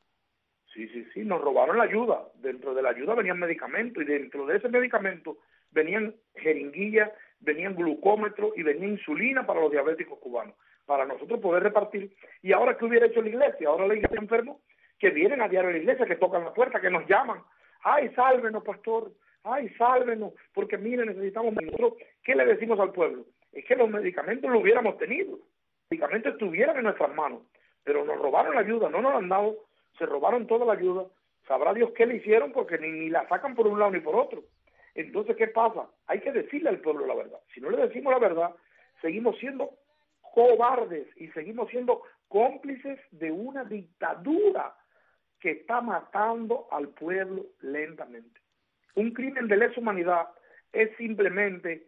[SPEAKER 17] Sí, nos robaron la ayuda. Dentro de la ayuda venían medicamentos y dentro de ese medicamento venían jeringuillas, venían glucómetros y venía insulina para los diabéticos cubanos, para nosotros poder repartir. Y ahora, ¿qué hubiera hecho la iglesia? Ahora la iglesia enfermos que vienen a diario a la iglesia, que tocan la puerta, que nos llaman. ¡Ay, sálvenos, pastor! ¡Ay, sálvenos! Porque miren, necesitamos nosotros. ¿Qué le decimos al pueblo? Es que los medicamentos lo hubiéramos tenido. Los medicamentos estuvieran en nuestras manos, pero nos robaron la ayuda, no nos la han dado. Se robaron toda la ayuda, sabrá Dios qué le hicieron porque ni la sacan por un lado ni por otro. Entonces, ¿qué pasa? Hay que decirle al pueblo la verdad. Si no le decimos la verdad, seguimos siendo cobardes y seguimos siendo cómplices de una dictadura que está matando al pueblo lentamente. Un crimen de lesa humanidad es simplemente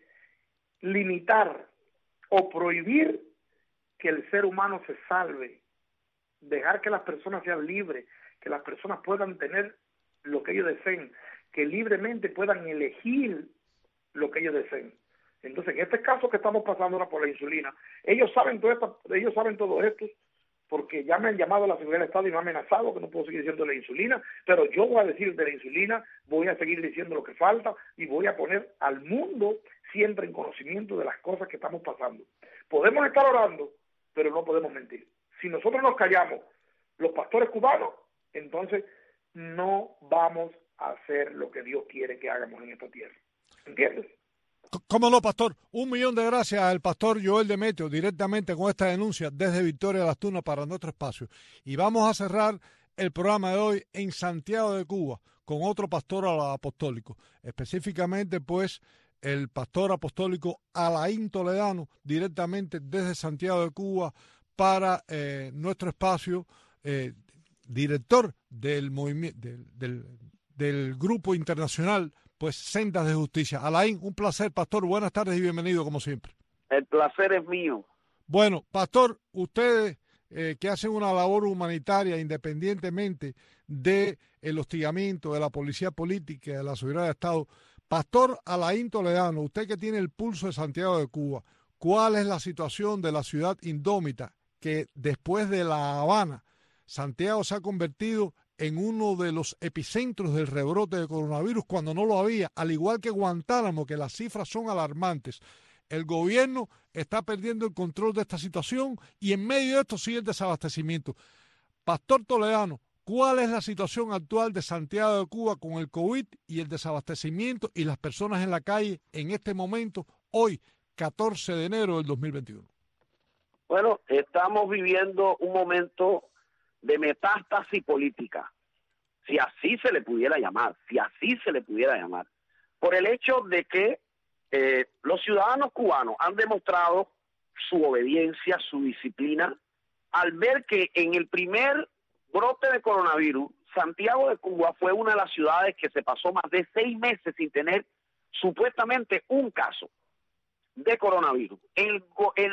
[SPEAKER 17] limitar o prohibir que el ser humano se salve, dejar que las personas sean libres, que las personas puedan tener lo que ellos deseen, que libremente puedan elegir lo que ellos deseen. Entonces, en este caso que estamos pasando ahora por la insulina, ellos saben todo esto, porque ya me han llamado a la seguridad del Estado y me han amenazado que no puedo seguir diciendo de la insulina, pero yo voy a decir de la insulina, voy a seguir diciendo lo que falta y voy a poner al mundo siempre en conocimiento de las cosas que estamos pasando. Podemos estar orando, pero no podemos mentir. Si nosotros nos callamos, los pastores cubanos, entonces no vamos a hacer lo que Dios quiere que hagamos en esta tierra. ¿Entiendes?
[SPEAKER 5] ¿Cómo no, pastor? 1.000.000 de gracias al pastor Joel Demetrio directamente con esta denuncia desde Victoria Las Tunas para nuestro espacio. Y vamos a cerrar el programa de hoy en Santiago de Cuba con otro pastor apostólico, específicamente pues el pastor apostólico Alain Toledano directamente desde Santiago de Cuba para nuestro espacio, director del movimiento del grupo internacional pues Sendas de Justicia. Alain, un placer, pastor, buenas tardes y bienvenido como siempre.
[SPEAKER 18] El placer es mío.
[SPEAKER 5] Bueno, pastor, ustedes que hacen una labor humanitaria independientemente del hostigamiento de la policía política y de la seguridad de Estado, pastor Alain Toledano, usted que tiene el pulso de Santiago de Cuba, ¿cuál es la situación de la ciudad indómita que después de La Habana, Santiago se ha convertido en uno de los epicentros del rebrote de coronavirus cuando no lo había, al igual que Guantánamo, que las cifras son alarmantes? El gobierno está perdiendo el control de esta situación y en medio de esto sigue el desabastecimiento. Pastor Toledano, ¿cuál es la situación actual de Santiago de Cuba con el COVID y el desabastecimiento y las personas en la calle en este momento, hoy, 14 de enero del 2021?
[SPEAKER 18] Bueno, estamos viviendo un momento de metástasis política, si así se le pudiera llamar, por el hecho de que los ciudadanos cubanos han demostrado su obediencia, su disciplina, al ver que en el primer brote de coronavirus Santiago de Cuba fue una de las ciudades que se pasó más de 6 meses sin tener supuestamente un caso de coronavirus. El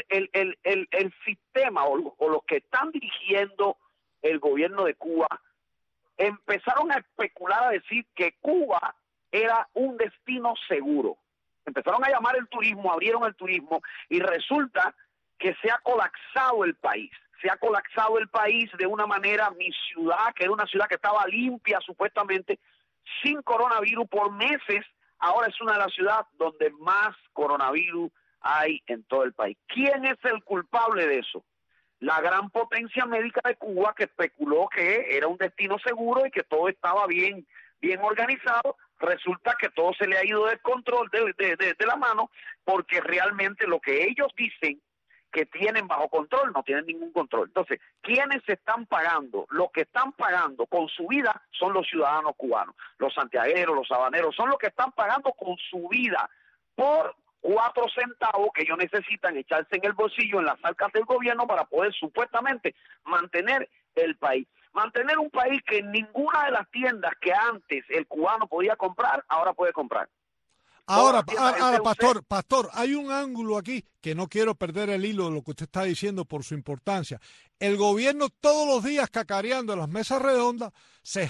[SPEAKER 18] sistema o los que están dirigiendo el gobierno de Cuba empezaron a especular, a decir que Cuba era un destino seguro. Empezaron a llamar el turismo, abrieron el turismo y resulta que se ha colapsado el país. Se ha colapsado el país de una manera. Mi ciudad, que era una ciudad que estaba limpia supuestamente, sin coronavirus por meses, ahora es una de las ciudades donde más coronavirus hay en todo el país. ¿Quién es el culpable de eso? La gran potencia médica de Cuba, que especuló que era un destino seguro y que todo estaba bien organizado. Resulta que todo se le ha ido del control, de la mano, porque realmente lo que ellos dicen que tienen bajo control, no tienen ningún control. Entonces, ¿quiénes están pagando? Los que están pagando con su vida son los ciudadanos cubanos. Los santiagueros, los habaneros, son los que están pagando con su vida por 4 centavos que ellos necesitan echarse en el bolsillo, en las arcas del gobierno, para poder supuestamente mantener el país. Mantener un país que en ninguna de las tiendas que antes el cubano podía comprar, ahora puede comprar.
[SPEAKER 5] Ahora, Pastor, hay un ángulo aquí que no quiero perder el hilo de lo que usted está diciendo por su importancia. El gobierno todos los días cacareando en las mesas redondas se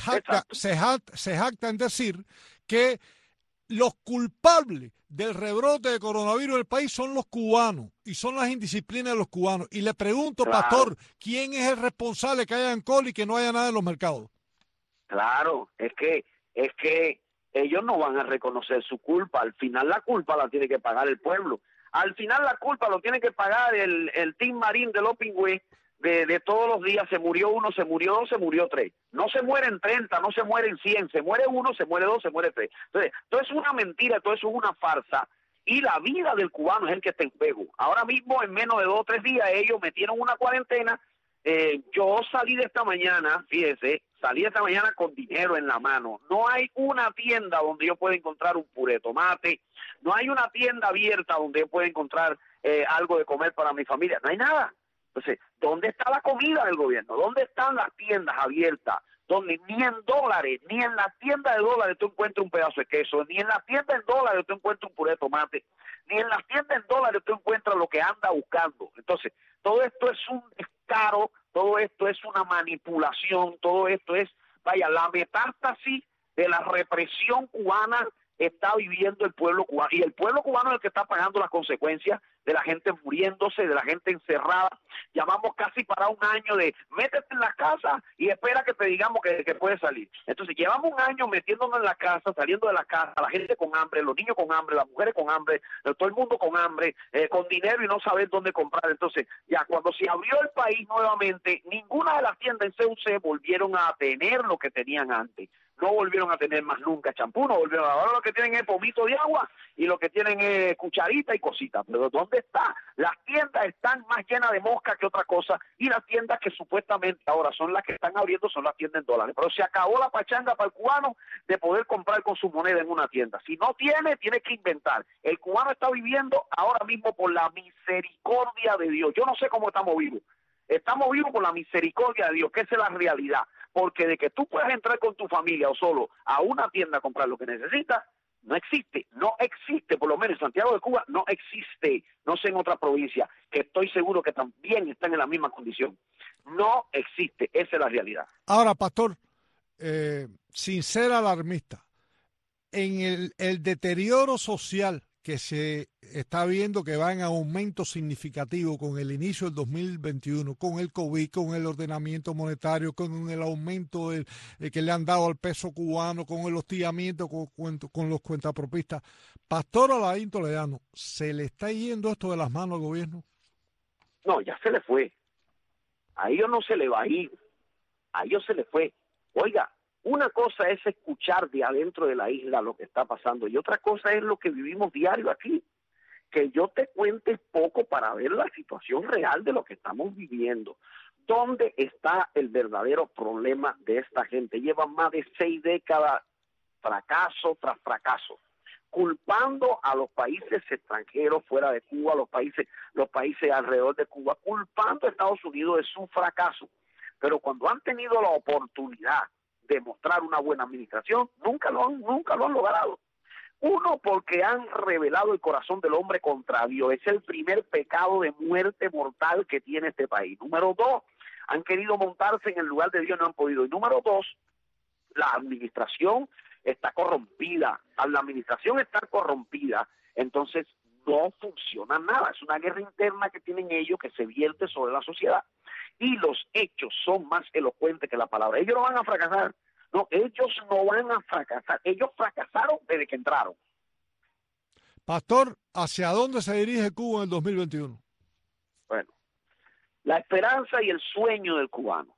[SPEAKER 5] jacta en decir que los culpables del rebrote de coronavirus en el país son los cubanos y son las indisciplinas de los cubanos. Y le pregunto, claro, Pastor, ¿quién es el responsable que haya alcohol y que no haya nada en los mercados?
[SPEAKER 18] Claro, es que ellos no van a reconocer su culpa. Al final la culpa la tiene que pagar el pueblo. Al final la culpa lo tiene que pagar el Team Marín de los pingües de todos los días. Se murió 1, se murió 2, se murió 3. No se mueren 30, no se mueren 100. Se muere 1, se muere 2, se muere 3. Entonces, todo es una mentira, todo eso es una farsa. Y la vida del cubano es el que está en juego. Ahora mismo, en menos de 2 o 3 días, ellos metieron una cuarentena. Yo salí de esta mañana, fíjese, con dinero en la mano. No hay una tienda donde yo pueda encontrar un puré de tomate, no hay una tienda abierta donde yo pueda encontrar algo de comer para mi familia, no hay nada. Entonces, ¿dónde está la comida del gobierno? ¿Dónde están las tiendas abiertas? Donde ni en dólares, ni en la tienda de dólares tú encuentras un pedazo de queso, ni en la tienda en dólares tú encuentras un puré de tomate, ni en las tiendas en dólares tú encuentras lo que anda buscando. Entonces, todo esto es un descaro, todo esto es una manipulación, todo esto es, la metástasis de la represión cubana está viviendo el pueblo cubano, y el pueblo cubano es el que está pagando las consecuencias de la gente muriéndose, de la gente encerrada. Llamamos casi para un año de métete en la casa y espera que te digamos que puedes salir. Entonces llevamos un año metiéndonos en la casa, saliendo de la casa, la gente con hambre, los niños con hambre, las mujeres con hambre, todo el mundo con hambre, con dinero y no saber dónde comprar. Entonces ya cuando se abrió el país nuevamente, ninguna de las tiendas en CUC volvieron a tener lo que tenían antes. No volvieron a tener más nunca champú, no volvieron. Ahora lo que tienen es pomito de agua y lo que tienen es cucharita y cositas. Pero ¿dónde está? Las tiendas están más llenas de mosca que otra cosa, y las tiendas que supuestamente ahora son las que están abriendo son las tiendas en dólares. Pero se acabó la pachanga para el cubano de poder comprar con su moneda en una tienda. Si no tiene que inventar. El cubano está viviendo ahora mismo por la misericordia de Dios. Yo no sé cómo estamos vivos. Estamos vivos por la misericordia de Dios, que esa es la realidad. Porque de que tú puedas entrar con tu familia o solo a una tienda a comprar lo que necesitas, no existe, por lo menos en Santiago de Cuba no existe, no sé en otra provincia, que estoy seguro que también están en la misma condición. No existe, esa es la realidad.
[SPEAKER 5] Ahora, Pastor, sin ser alarmista, en el deterioro social que se está viendo que va en aumento significativo con el inicio del 2021, con el COVID, con el ordenamiento monetario, con el aumento que le han dado al peso cubano, con el hostigamiento con los cuentapropistas. Pastor Alain Toledano, ¿se le está yendo esto de las manos al gobierno?
[SPEAKER 18] No, ya se le fue. A ellos no se le va a ir. A ellos se le fue. Oiga, una cosa es escuchar de adentro de la isla lo que está pasando y otra cosa es lo que vivimos diario aquí. Que yo te cuente poco para ver la situación real de lo que estamos viviendo. ¿Dónde está el verdadero problema de esta gente? Llevan más de 6 décadas, fracaso tras fracaso, culpando a los países extranjeros fuera de Cuba, los países alrededor de Cuba, culpando a Estados Unidos de su fracaso. Pero cuando han tenido la oportunidad demostrar una buena administración, nunca lo han logrado. Uno, porque han revelado el corazón del hombre contra Dios. Es el primer pecado de muerte mortal que tiene este país. Número 2, han querido montarse en el lugar de Dios y no han podido. Y número 2, la administración está corrompida. Al la administración estar corrompida, entonces no funciona nada. Es una guerra interna que tienen ellos que se vierte sobre la sociedad. Y los hechos son más elocuentes que la palabra. Ellos no van a fracasar. No, ellos no van a fracasar. Ellos fracasaron desde que entraron.
[SPEAKER 5] Pastor, ¿hacia dónde se dirige Cuba en el 2021?
[SPEAKER 18] Bueno, la esperanza y el sueño del cubano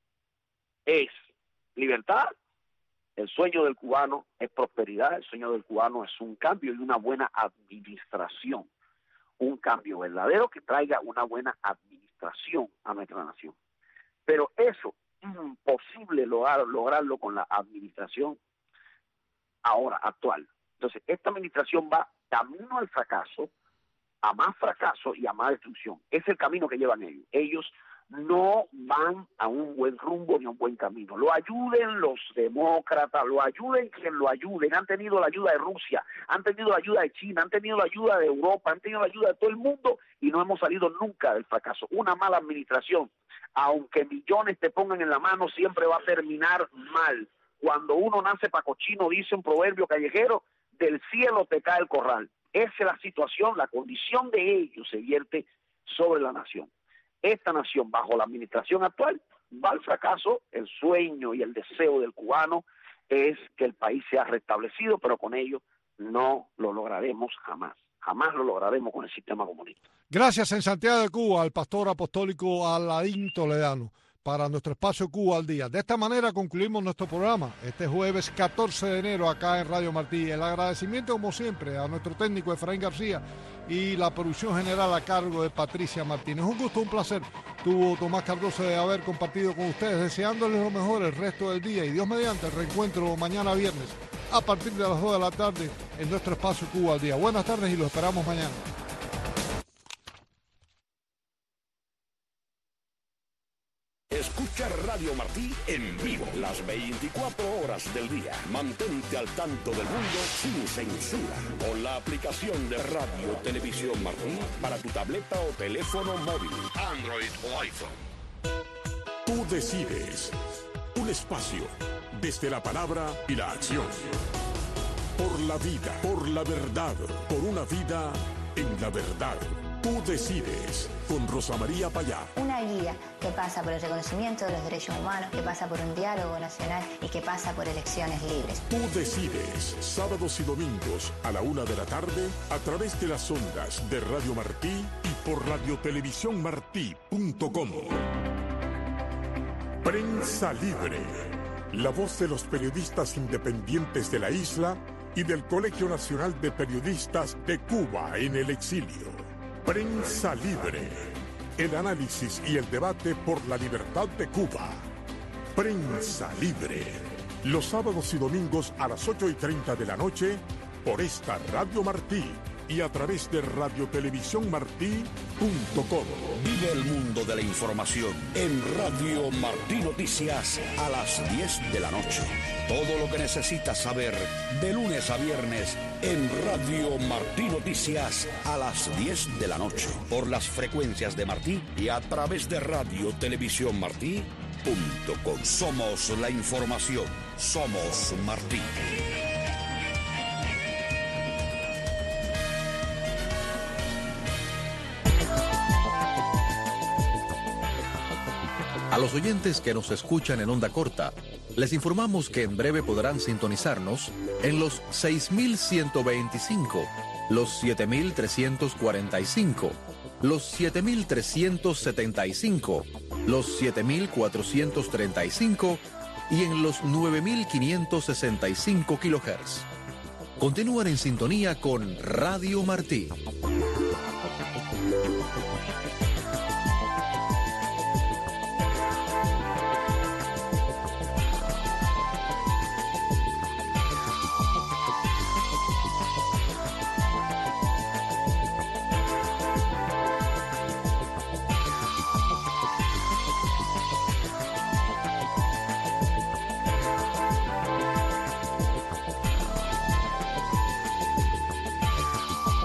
[SPEAKER 18] es libertad, el sueño del cubano es prosperidad, el sueño del cubano es un cambio y una buena administración. Un cambio verdadero que traiga una buena administración a nuestra nación. Pero eso imposible lograrlo con la administración ahora, actual. Entonces, esta administración va camino al fracaso, a más fracaso y a más destrucción. Es el camino que llevan ellos. Ellos no van a un buen rumbo ni a un buen camino. Lo ayuden los demócratas, lo ayuden quien lo ayuden. Han tenido la ayuda de Rusia, han tenido la ayuda de China, han tenido la ayuda de Europa, han tenido la ayuda de todo el mundo y no hemos salido nunca del fracaso. Una mala administración, aunque millones te pongan en la mano, siempre va a terminar mal. Cuando uno nace pa' cochino, dice un proverbio callejero, del cielo te cae el corral. Esa es la situación, la condición de ellos se vierte sobre la nación. Esta nación, bajo la administración actual, va al fracaso. El sueño y el deseo del cubano es que el país sea restablecido, pero con ello no lo lograremos jamás. Jamás lo lograremos con el sistema comunista.
[SPEAKER 5] Gracias en Santiago de Cuba al pastor apostólico Aladín Toledano para nuestro espacio Cuba al Día. De esta manera concluimos nuestro programa este jueves 14 de enero acá en Radio Martí. El agradecimiento, como siempre, a nuestro técnico Efraín García y la producción general a cargo de Patricia Martínez. Un gusto, un placer. Tuvo Tomás Cardoso de haber compartido con ustedes, deseándoles lo mejor el resto del día y Dios mediante el reencuentro mañana viernes a partir de las 2 de la tarde en nuestro espacio Cuba al Día. Buenas tardes y los esperamos mañana.
[SPEAKER 11] Escucha Radio Martí en vivo las 24 horas del día. Mantente al tanto del mundo sin censura con la aplicación de Radio Televisión Martí para tu tableta o teléfono móvil, Android o iPhone.
[SPEAKER 4] Tú decides. Un espacio desde la palabra y la acción. Por la vida, por la verdad, por una vida en la verdad. Tú decides, con Rosa María Payá.
[SPEAKER 19] Una guía que pasa por el reconocimiento de los derechos humanos, que pasa por un diálogo nacional y que pasa por elecciones libres.
[SPEAKER 4] Tú decides, sábados y domingos a la 1 de la tarde, a través de las ondas de Radio Martí y por radiotelevisiónmartí.com. Prensa Libre, la voz de los periodistas independientes de la isla y del Colegio Nacional de Periodistas de Cuba en el exilio. Prensa Libre, el análisis y el debate por la libertad de Cuba. Prensa Libre, los sábados y domingos a las 8:30 de la noche por esta Radio Martí y a través de radiotelevisiónmartí.com.
[SPEAKER 11] Vive el mundo de la información en Radio Martí Noticias a las 10 de la noche. Todo lo que necesitas saber de lunes a viernes en Radio Martí Noticias a las 10 de la noche por las frecuencias de Martí y a través de radiotelevisiónmartí.com. Somos la información. Somos Martí.
[SPEAKER 20] A los oyentes que nos escuchan en onda corta, les informamos que en breve podrán sintonizarnos en los 6.125, los 7.345, los 7.375, los 7.435 y en los 9.565 kHz. Continúan en sintonía con Radio Martí.